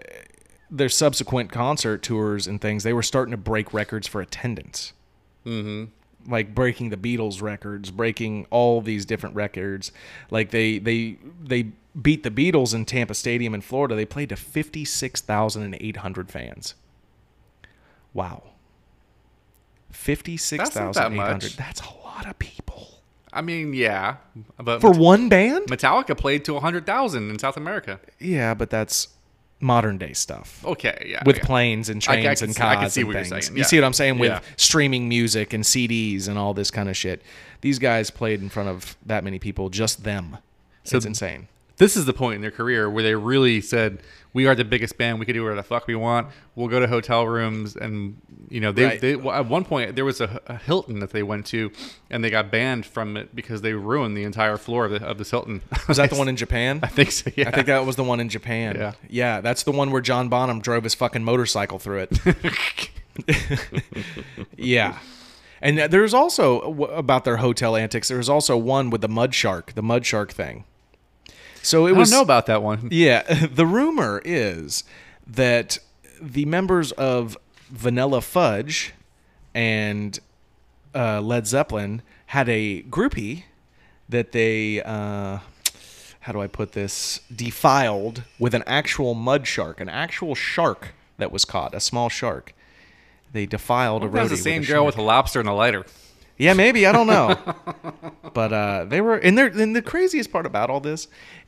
their subsequent concert tours and things, they were starting to break records for attendance. Mm-hmm. Like breaking the Beatles records, breaking all these different records. Like they beat the Beatles in Tampa Stadium in Florida. They played to 56,800 fans. Wow. 56,800. That's a lot of people. I mean, yeah, but for one band? Metallica played to 100,000 in South America. Yeah, but that's modern day stuff. Okay, yeah. With planes and trains and cars. I can see what things. you're saying. You see what I'm saying? With streaming music and CDs and all this kind of shit. These guys played in front of that many people, just them. So it's insane. This is the point in their career where they really said, we are the biggest band. We can do whatever the fuck we want. We'll go to hotel rooms. And, you know, they at one point, there was a Hilton that they went to, and they got banned from it because they ruined the entire floor of this Hilton. Was that the one in Japan? I think so, yeah. I think that was the one in Japan. Yeah. Yeah, that's the one where John Bonham drove his fucking motorcycle through it. Yeah. And there's also, about their hotel antics, there's also one with the mud shark thing. So I don't know about that one. Yeah. The rumor is that the members of Vanilla Fudge and Led Zeppelin had a groupie that they, how do I put this, defiled with an actual mud shark, an actual shark that was caught, a small shark. They defiled a roadie. That was the same girl with a lobster and a lighter. Yeah, maybe. I don't know. But they were, and the craziest part about all this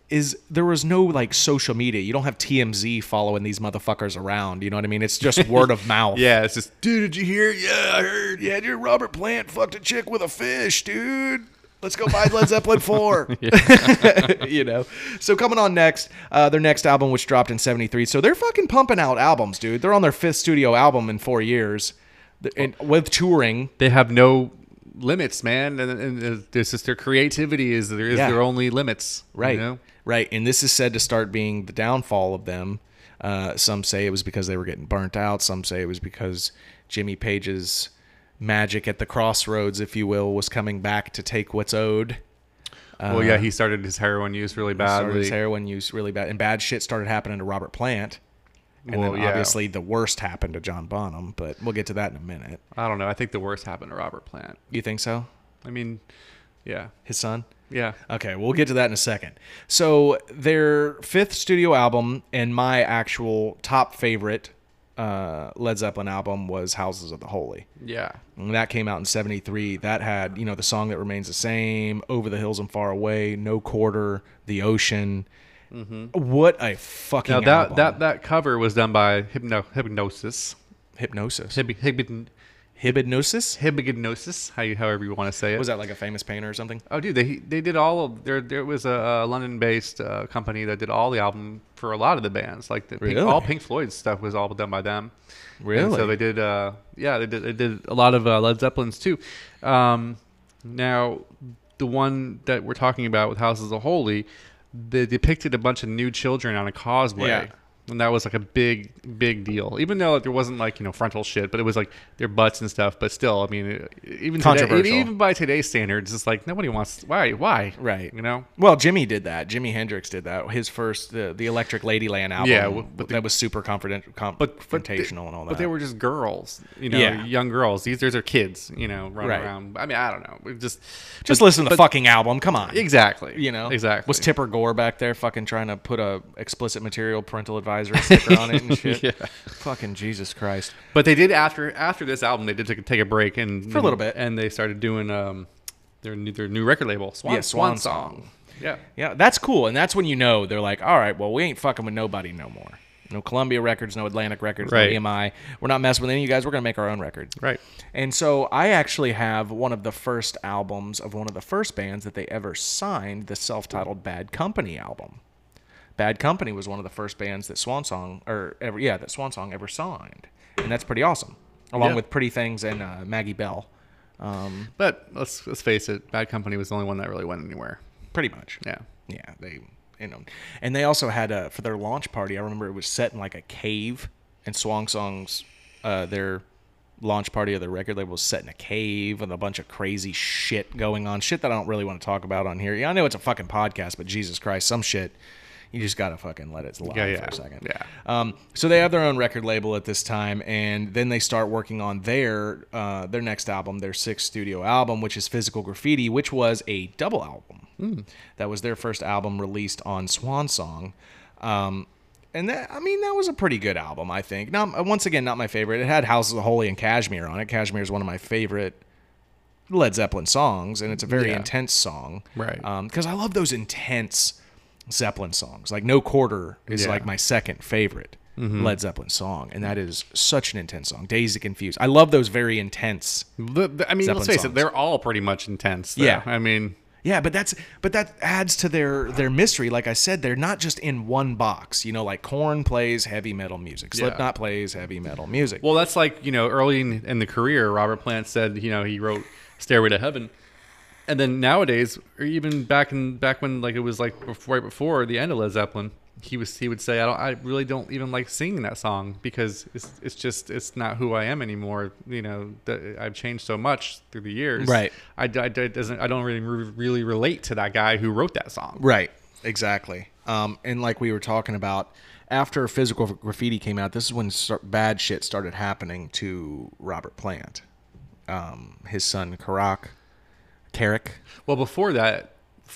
is there was no like social media. You don't have TMZ following these motherfuckers around. You know what I mean? It's just word of mouth. Yeah, it's just, dude, did you hear? Yeah, I heard. Yeah, dude, Robert Plant fucked a chick with a fish, dude. Let's go buy Led Zeppelin 4. You know? So coming on next, their next album, which dropped in 73. So they're fucking pumping out albums, dude. They're on their 5th studio album in 4 years. And with touring. They have no limits, man. And it's just their creativity is their only limits. Right. You know? Right. And this is said to start being the downfall of them. Some say it was because they were getting burnt out. Some say it was because Jimmy Page's magic at the crossroads, if you will, was coming back to take what's owed. Well, yeah, he started his heroin use really badly. And bad shit started happening to Robert Plant. And then obviously the worst happened to John Bonham, but we'll get to that in a minute. I don't know. I think the worst happened to Robert Plant. You think so? I mean, yeah. His son? Yeah. Okay, we'll get to that in a second. So their 5th studio album and my actual top favorite Led Zeppelin album was Houses of the Holy. Yeah. And that came out in 73. That had, the Song That Remains the Same, Over the Hills and Far Away, No Quarter, The Ocean. Mm-hmm. What a fucking album. That cover was done by Hipgnosis. Hibignosis? However you want to say it. Was that like a famous painter or something? Oh, dude, they did all of there was a London-based company that did all the album for a lot of the bands. Like all Pink Floyd's stuff was all done by them. Really? And so they did they did a lot of Led Zeppelins too. Now the one that we're talking about with Houses of the Holy, they depicted a bunch of nude children on a causeway. Yeah. And that was like a big deal. Even though there wasn't like, frontal shit, but it was like their butts and stuff. But still, I mean, even by today's standards, it's like nobody wants. Why? Right. Well, Jimi did that. Jimi Hendrix did that. His first, the Electric Ladyland album. Yeah, but that was super confrontational and all that. But they were just girls, young girls. These are kids, running around. I mean, I don't know. Just listen to the fucking album. Come on. Exactly. Exactly. Was Tipper Gore back there fucking trying to put a explicit material parental advisory sticker on it and shit? Yeah. Fucking Jesus Christ. But they did after this album, they did take a break for a little bit, and they started doing their new record label, Swan Song. Yeah, that's cool, and that's when they're like, all right, well, we ain't fucking with nobody no more. No Columbia Records, no Atlantic Records, right. No EMI. We're not messing with any of you guys. We're gonna make our own records. Right. And so I actually have one of the first albums of one of the first bands that they ever signed, the self-titled Bad Company album. Bad Company was one of the first bands that Swan Song ever signed, and that's pretty awesome. Along with Pretty Things and Maggie Bell. But let's face it, Bad Company was the only one that really went anywhere. Pretty much. Yeah. They, and they also had for their launch party. I remember it was set in like a cave, and Swan Song's their launch party of their record label was set in a cave with a bunch of crazy shit going on. Shit that I don't really want to talk about on here. Yeah, I know it's a fucking podcast, but Jesus Christ, some shit. You just gotta fucking let it lie for a second. Yeah. So they have their own record label at this time, and then they start working on their next album, their 6th studio album, which is Physical Graffiti, which was a double album. That was their first album released on Swan Song, and that was a pretty good album, I think. Now, once again, not my favorite. It had Houses of the Holy and Kashmir on it. Kashmir is one of my favorite Led Zeppelin songs, and it's a very intense song. Right. Because I love those intense Zeppelin songs. Like No Quarter is like my second favorite Led Zeppelin song, and that is such an intense song. Dazed and Confused. I love those very intense Zeppelin let's face it, they're all pretty much intense though. Yeah, but that adds to their mystery. Like I said, they're not just in one box. Like Korn plays heavy metal music, Slipknot plays heavy metal music. Well, that's like early in the career, Robert Plant said he wrote Stairway to Heaven. And then nowadays, or even back when like it was like right before the end of Led Zeppelin, he would say, I really don't even like singing that song because it's not who I am anymore. I've changed so much through the years. Right. I don't really relate to that guy who wrote that song. Right. Exactly. And like we were talking about, after Physical Graffiti came out, this is when bad shit started happening to Robert Plant. His son Carrick. Well, before that,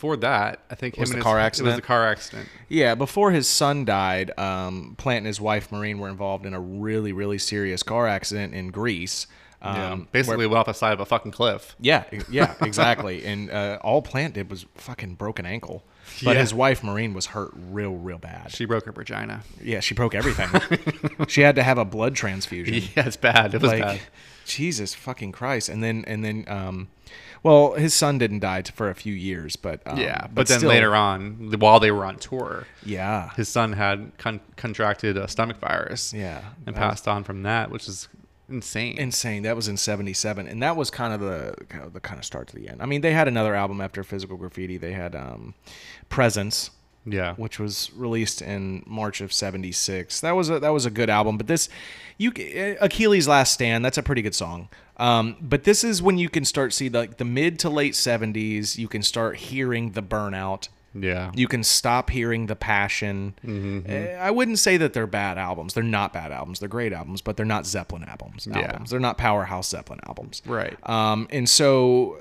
I think it was the car accident. It was the car accident. Yeah, before his son died, Plant and his wife Maureen were involved in a really, really serious car accident in Greece. Basically went off the side of a fucking cliff. Yeah, exactly. And all Plant did was fucking broke an ankle. But his wife, Maureen, was hurt real bad. She broke her vagina. Yeah, she broke everything. She had to have a blood transfusion. Yeah, it's bad. It was bad. Jesus fucking Christ. And then, well, his son didn't die for a few years, but but then still, later on, while they were on tour, his son had contracted a stomach virus. Yeah, and passed on from that, which is insane. That was in 77, and that was kind of the kind of start to the end. I mean, they had another album after Physical Graffiti. They had Presence, which was released in March of 76. That was a good album, but this Achilles' Last Stand, that's a pretty good song. But this is when you can start see the mid to late 70s, you can start hearing the burnout. Yeah. You can stop hearing the passion. Mm-hmm. I wouldn't say that they're bad albums. They're not bad albums. They're great albums, but they're not Zeppelin albums. Yeah. They're not Powerhouse Zeppelin albums. Right. So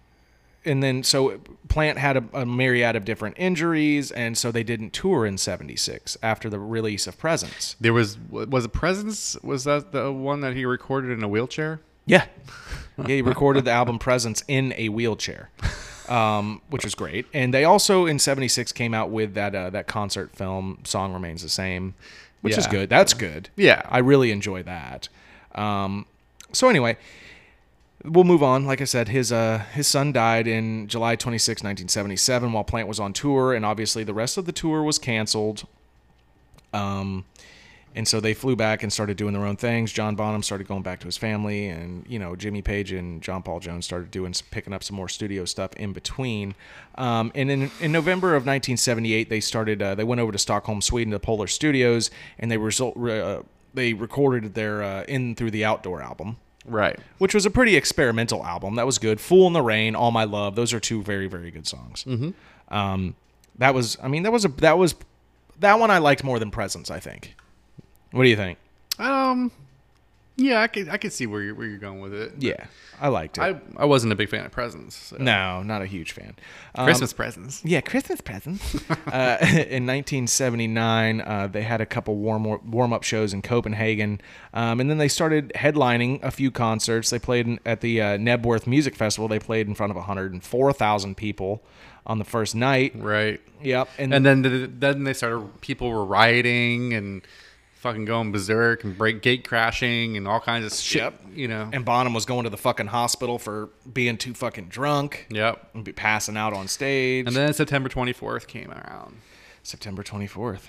Plant had a myriad of different injuries, and so they didn't tour in 76 after the release of Presence. Was it Presence? Was that the one that he recorded in a wheelchair? Yeah. He recorded the album Presence in a wheelchair. Which was great. And they also in 76 came out with that concert film, Song Remains the Same, which is good. That's good. Yeah. I really enjoy that. So anyway, we'll move on. Like I said, his son died in July 26, 1977 while Plant was on tour, and obviously the rest of the tour was canceled. And so they flew back and started doing their own things. John Bonham started going back to his family, and Jimmy Page and John Paul Jones started picking up some more studio stuff in between. And in November of 1978, they went over to Stockholm, Sweden, to Polar Studios, and they recorded their In Through the Outdoor album. Right. Which was a pretty experimental album. That was good. Fool in the Rain, All My Love. Those are two very, very good songs. Mm-hmm. That one I liked more than Presence, I think. What do you think? Yeah, I could see where you're going with it. Yeah, I liked it. I wasn't a big fan of Presents. So. No, not a huge fan. Christmas Presents. Yeah, Christmas Presents. In 1979, they had a couple warm-up shows in Copenhagen, and then they started headlining a few concerts. They played at the Nebworth Music Festival. They played in front of 104,000 people on the first night. Right. Yep. And then they started. People were rioting and fucking going berserk and gate crashing and all kinds of shit. Yep. And Bonham was going to the fucking hospital for being too fucking drunk. Yep. And be passing out on stage. And then September 24th came around. September 24th.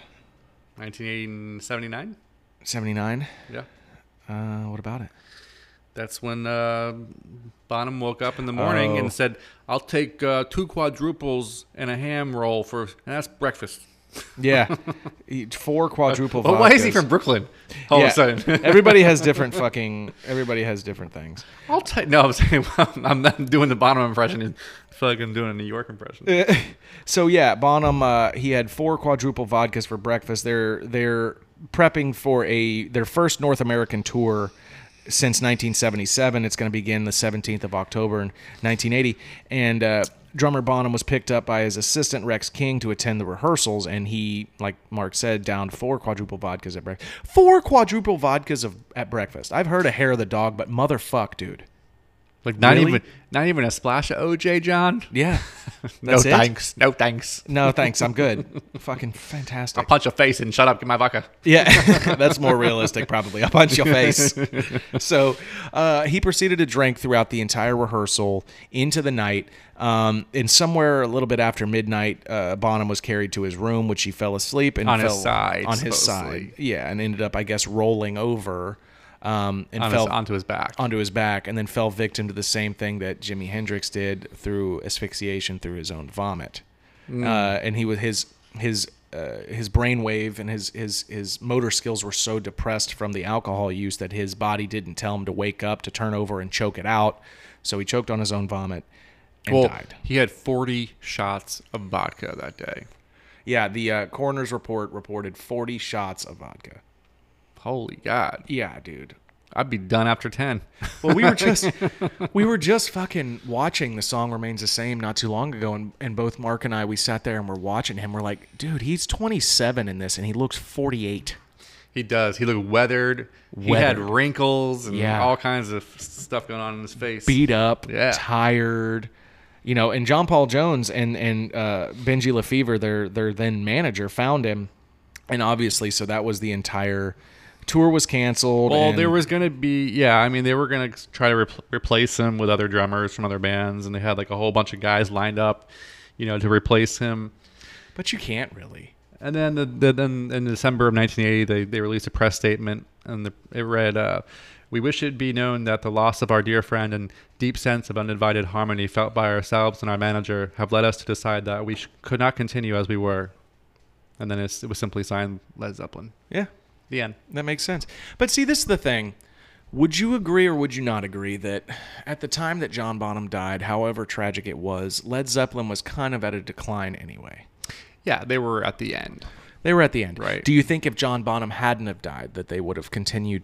1979? 79? Yeah. What about it? That's when Bonham woke up in the morning and said, "I'll take 2 quadruples and a ham roll and that's breakfast." Yeah, 4 quadruple vodkas. Well, why is he from Brooklyn? All of a sudden, everybody has different things. I'm saying I'm not doing the Bonham impression. I feel like I'm doing a New York impression. So yeah, Bonham he had 4 quadruple vodkas for breakfast. They're prepping for their first North American tour since 1977. It's going to begin the 17th of October in 1980, and drummer Bonham was picked up by his assistant Rex King to attend the rehearsals, and he, like Mark said, downed 4 quadruple vodkas at breakfast. 4 quadruple vodkas at breakfast. I've heard of Hair of the Dog, but motherfuck, dude. Like not even a splash of OJ, John? Yeah. No thanks. No thanks. No thanks. I'm good. Fucking fantastic. I'll punch your face and shut up. Get my vodka. Yeah. That's more realistic, probably. I'll punch your face. So he proceeded to drink throughout the entire rehearsal into the night. And somewhere a little bit after midnight, Bonham was carried to his room, which he fell asleep and on fell his side. On his side. Yeah. And ended up, I guess, rolling over. And fell onto his back, and then fell victim to the same thing that Jimi Hendrix did through asphyxiation through his own vomit. And he was his brainwave and his motor skills were so depressed from the alcohol use that his body didn't tell him to wake up, to turn over and choke it out. So he choked on his own vomit and died. He had 40 shots of vodka that day. Yeah, the coroner's report reported 40 shots of vodka. Holy God. Yeah, dude. I'd be done after 10. Well, we were just fucking watching The Song Remains the Same not too long ago, and both Mark and I, we sat there and we're watching him. We're like, dude, he's 27 in this, and he looks 48. He does. He looked weathered. He had wrinkles and all kinds of stuff going on in his face. Beat up, tired. And John Paul Jones and Benji LaFever, their then manager, found him. And obviously, so that was the entire tour was canceled. Well, there was going to be, they were going to try to replace him with other drummers from other bands. And they had like a whole bunch of guys lined up, to replace him. But you can't really. And then then in December of 1980, they released a press statement, and it read, "We wish it be known that the loss of our dear friend and deep sense of undivided harmony felt by ourselves and our manager have led us to decide that we could not continue as we were." And then it was simply signed Led Zeppelin. Yeah. The end. That makes sense. But see, this is the thing. Would you agree or would you not agree that at the time that John Bonham died, however tragic it was, Led Zeppelin was kind of at a decline anyway? Yeah, they were at the end. They were at the end. Right. Do you think if John Bonham hadn't have died, that they would have continued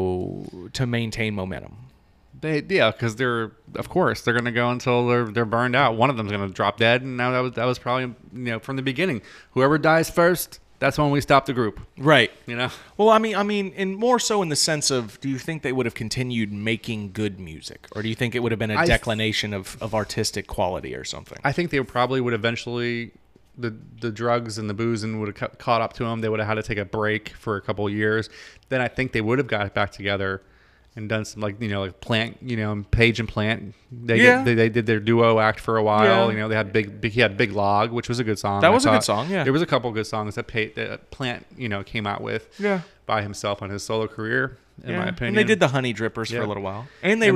to maintain momentum? Because they're going to go until they're burned out. One of them's going to drop dead, and now that was probably from the beginning. Whoever dies first, that's when we stop the group. Right. Well, I mean, and more so in the sense of, do you think they would have continued making good music, or do you think it would have been a declination of artistic quality or something? I think they probably would eventually. The drugs and the boozing would have caught up to them. They would have had to take a break for a couple of years. Then I think they would have got back together and done some like Plant, Page and Plant. They did their duo act for a while. Yeah. They had he had Big Log, which was a good song. That was a good song. Yeah, there was a couple of good songs that Plant came out with. By himself on his solo career. In my opinion, and they did the Honey Drippers for a little while, and they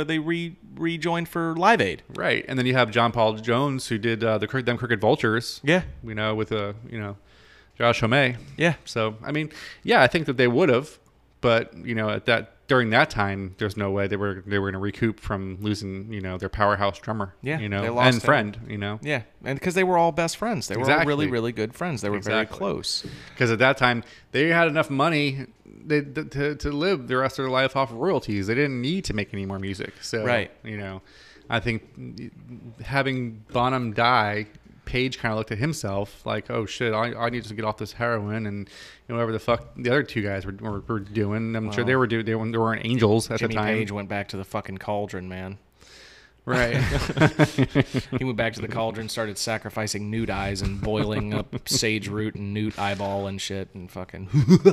rejoined for Live Aid. Right, and then you have John Paul Jones who did them Crooked Vultures. Yeah, with Josh Homme. Yeah, so I mean, I think that they would have, but during that time, there's no way they were going to recoup from losing their powerhouse drummer. Yeah, they lost and friend. Yeah, and because they were all best friends, they were all really really good friends. They were very close. Because at that time they had enough money to live the rest of their life off of royalties. They didn't need to make any more music. So I think having Bonham die, Page kind of looked at himself like, oh shit, I need to get off this heroin and whatever the fuck the other two guys were doing. I'm sure they weren't angels at the time. Jimmy Page went back to the fucking cauldron, man. Right. He went back to the cauldron, started sacrificing newt eyes and boiling up sage root and newt eyeball and shit and fucking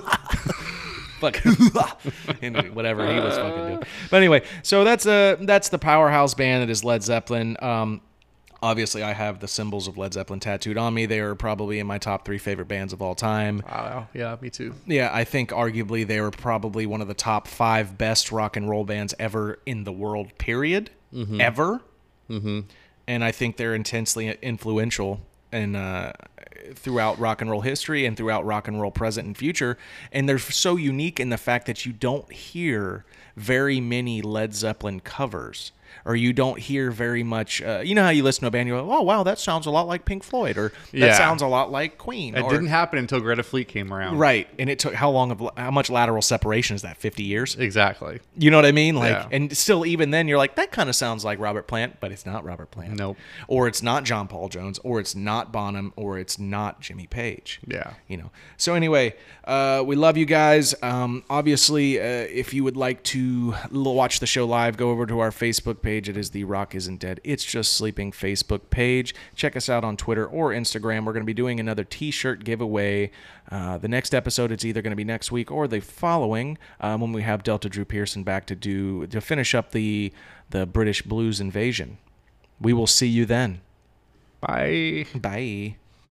and whatever he was fucking doing. But anyway, so that's the powerhouse band that is Led Zeppelin. Obviously, I have the symbols of Led Zeppelin tattooed on me. They are probably in my top 3 favorite bands of all time. Wow. Yeah, me too. Yeah, I think arguably they were probably one of the top 5 best rock and roll bands ever in the world, period. Mm-hmm. Ever. Mm-hmm. And I think they're intensely influential throughout rock and roll history and throughout rock and roll present and future. And they're so unique in the fact that you don't hear very many Led Zeppelin covers. Or you don't hear very much, how you listen to a band, you go, oh, wow, that sounds a lot like Pink Floyd, or that sounds a lot like Queen. It didn't happen until Greta Fleet came around. Right, and it took how much lateral separation is that, 50 years? Exactly. You know what I mean? And still, even then, you're like, that kind of sounds like Robert Plant, but it's not Robert Plant. Nope. Or it's not John Paul Jones, or it's not Bonham, or it's not Jimmy Page. Yeah. So anyway, we love you guys. Obviously, if you would like to watch the show live, go over to our Facebook page. It is the Rock Isn't Dead, It's Just Sleeping Facebook page. Check us out on Twitter or Instagram. We're going to be doing another t-shirt giveaway. The next episode, it's either going to be next week or the following, when we have Delta Drew Pearson back to finish up the British Blues Invasion. We will see you then. Bye. Bye.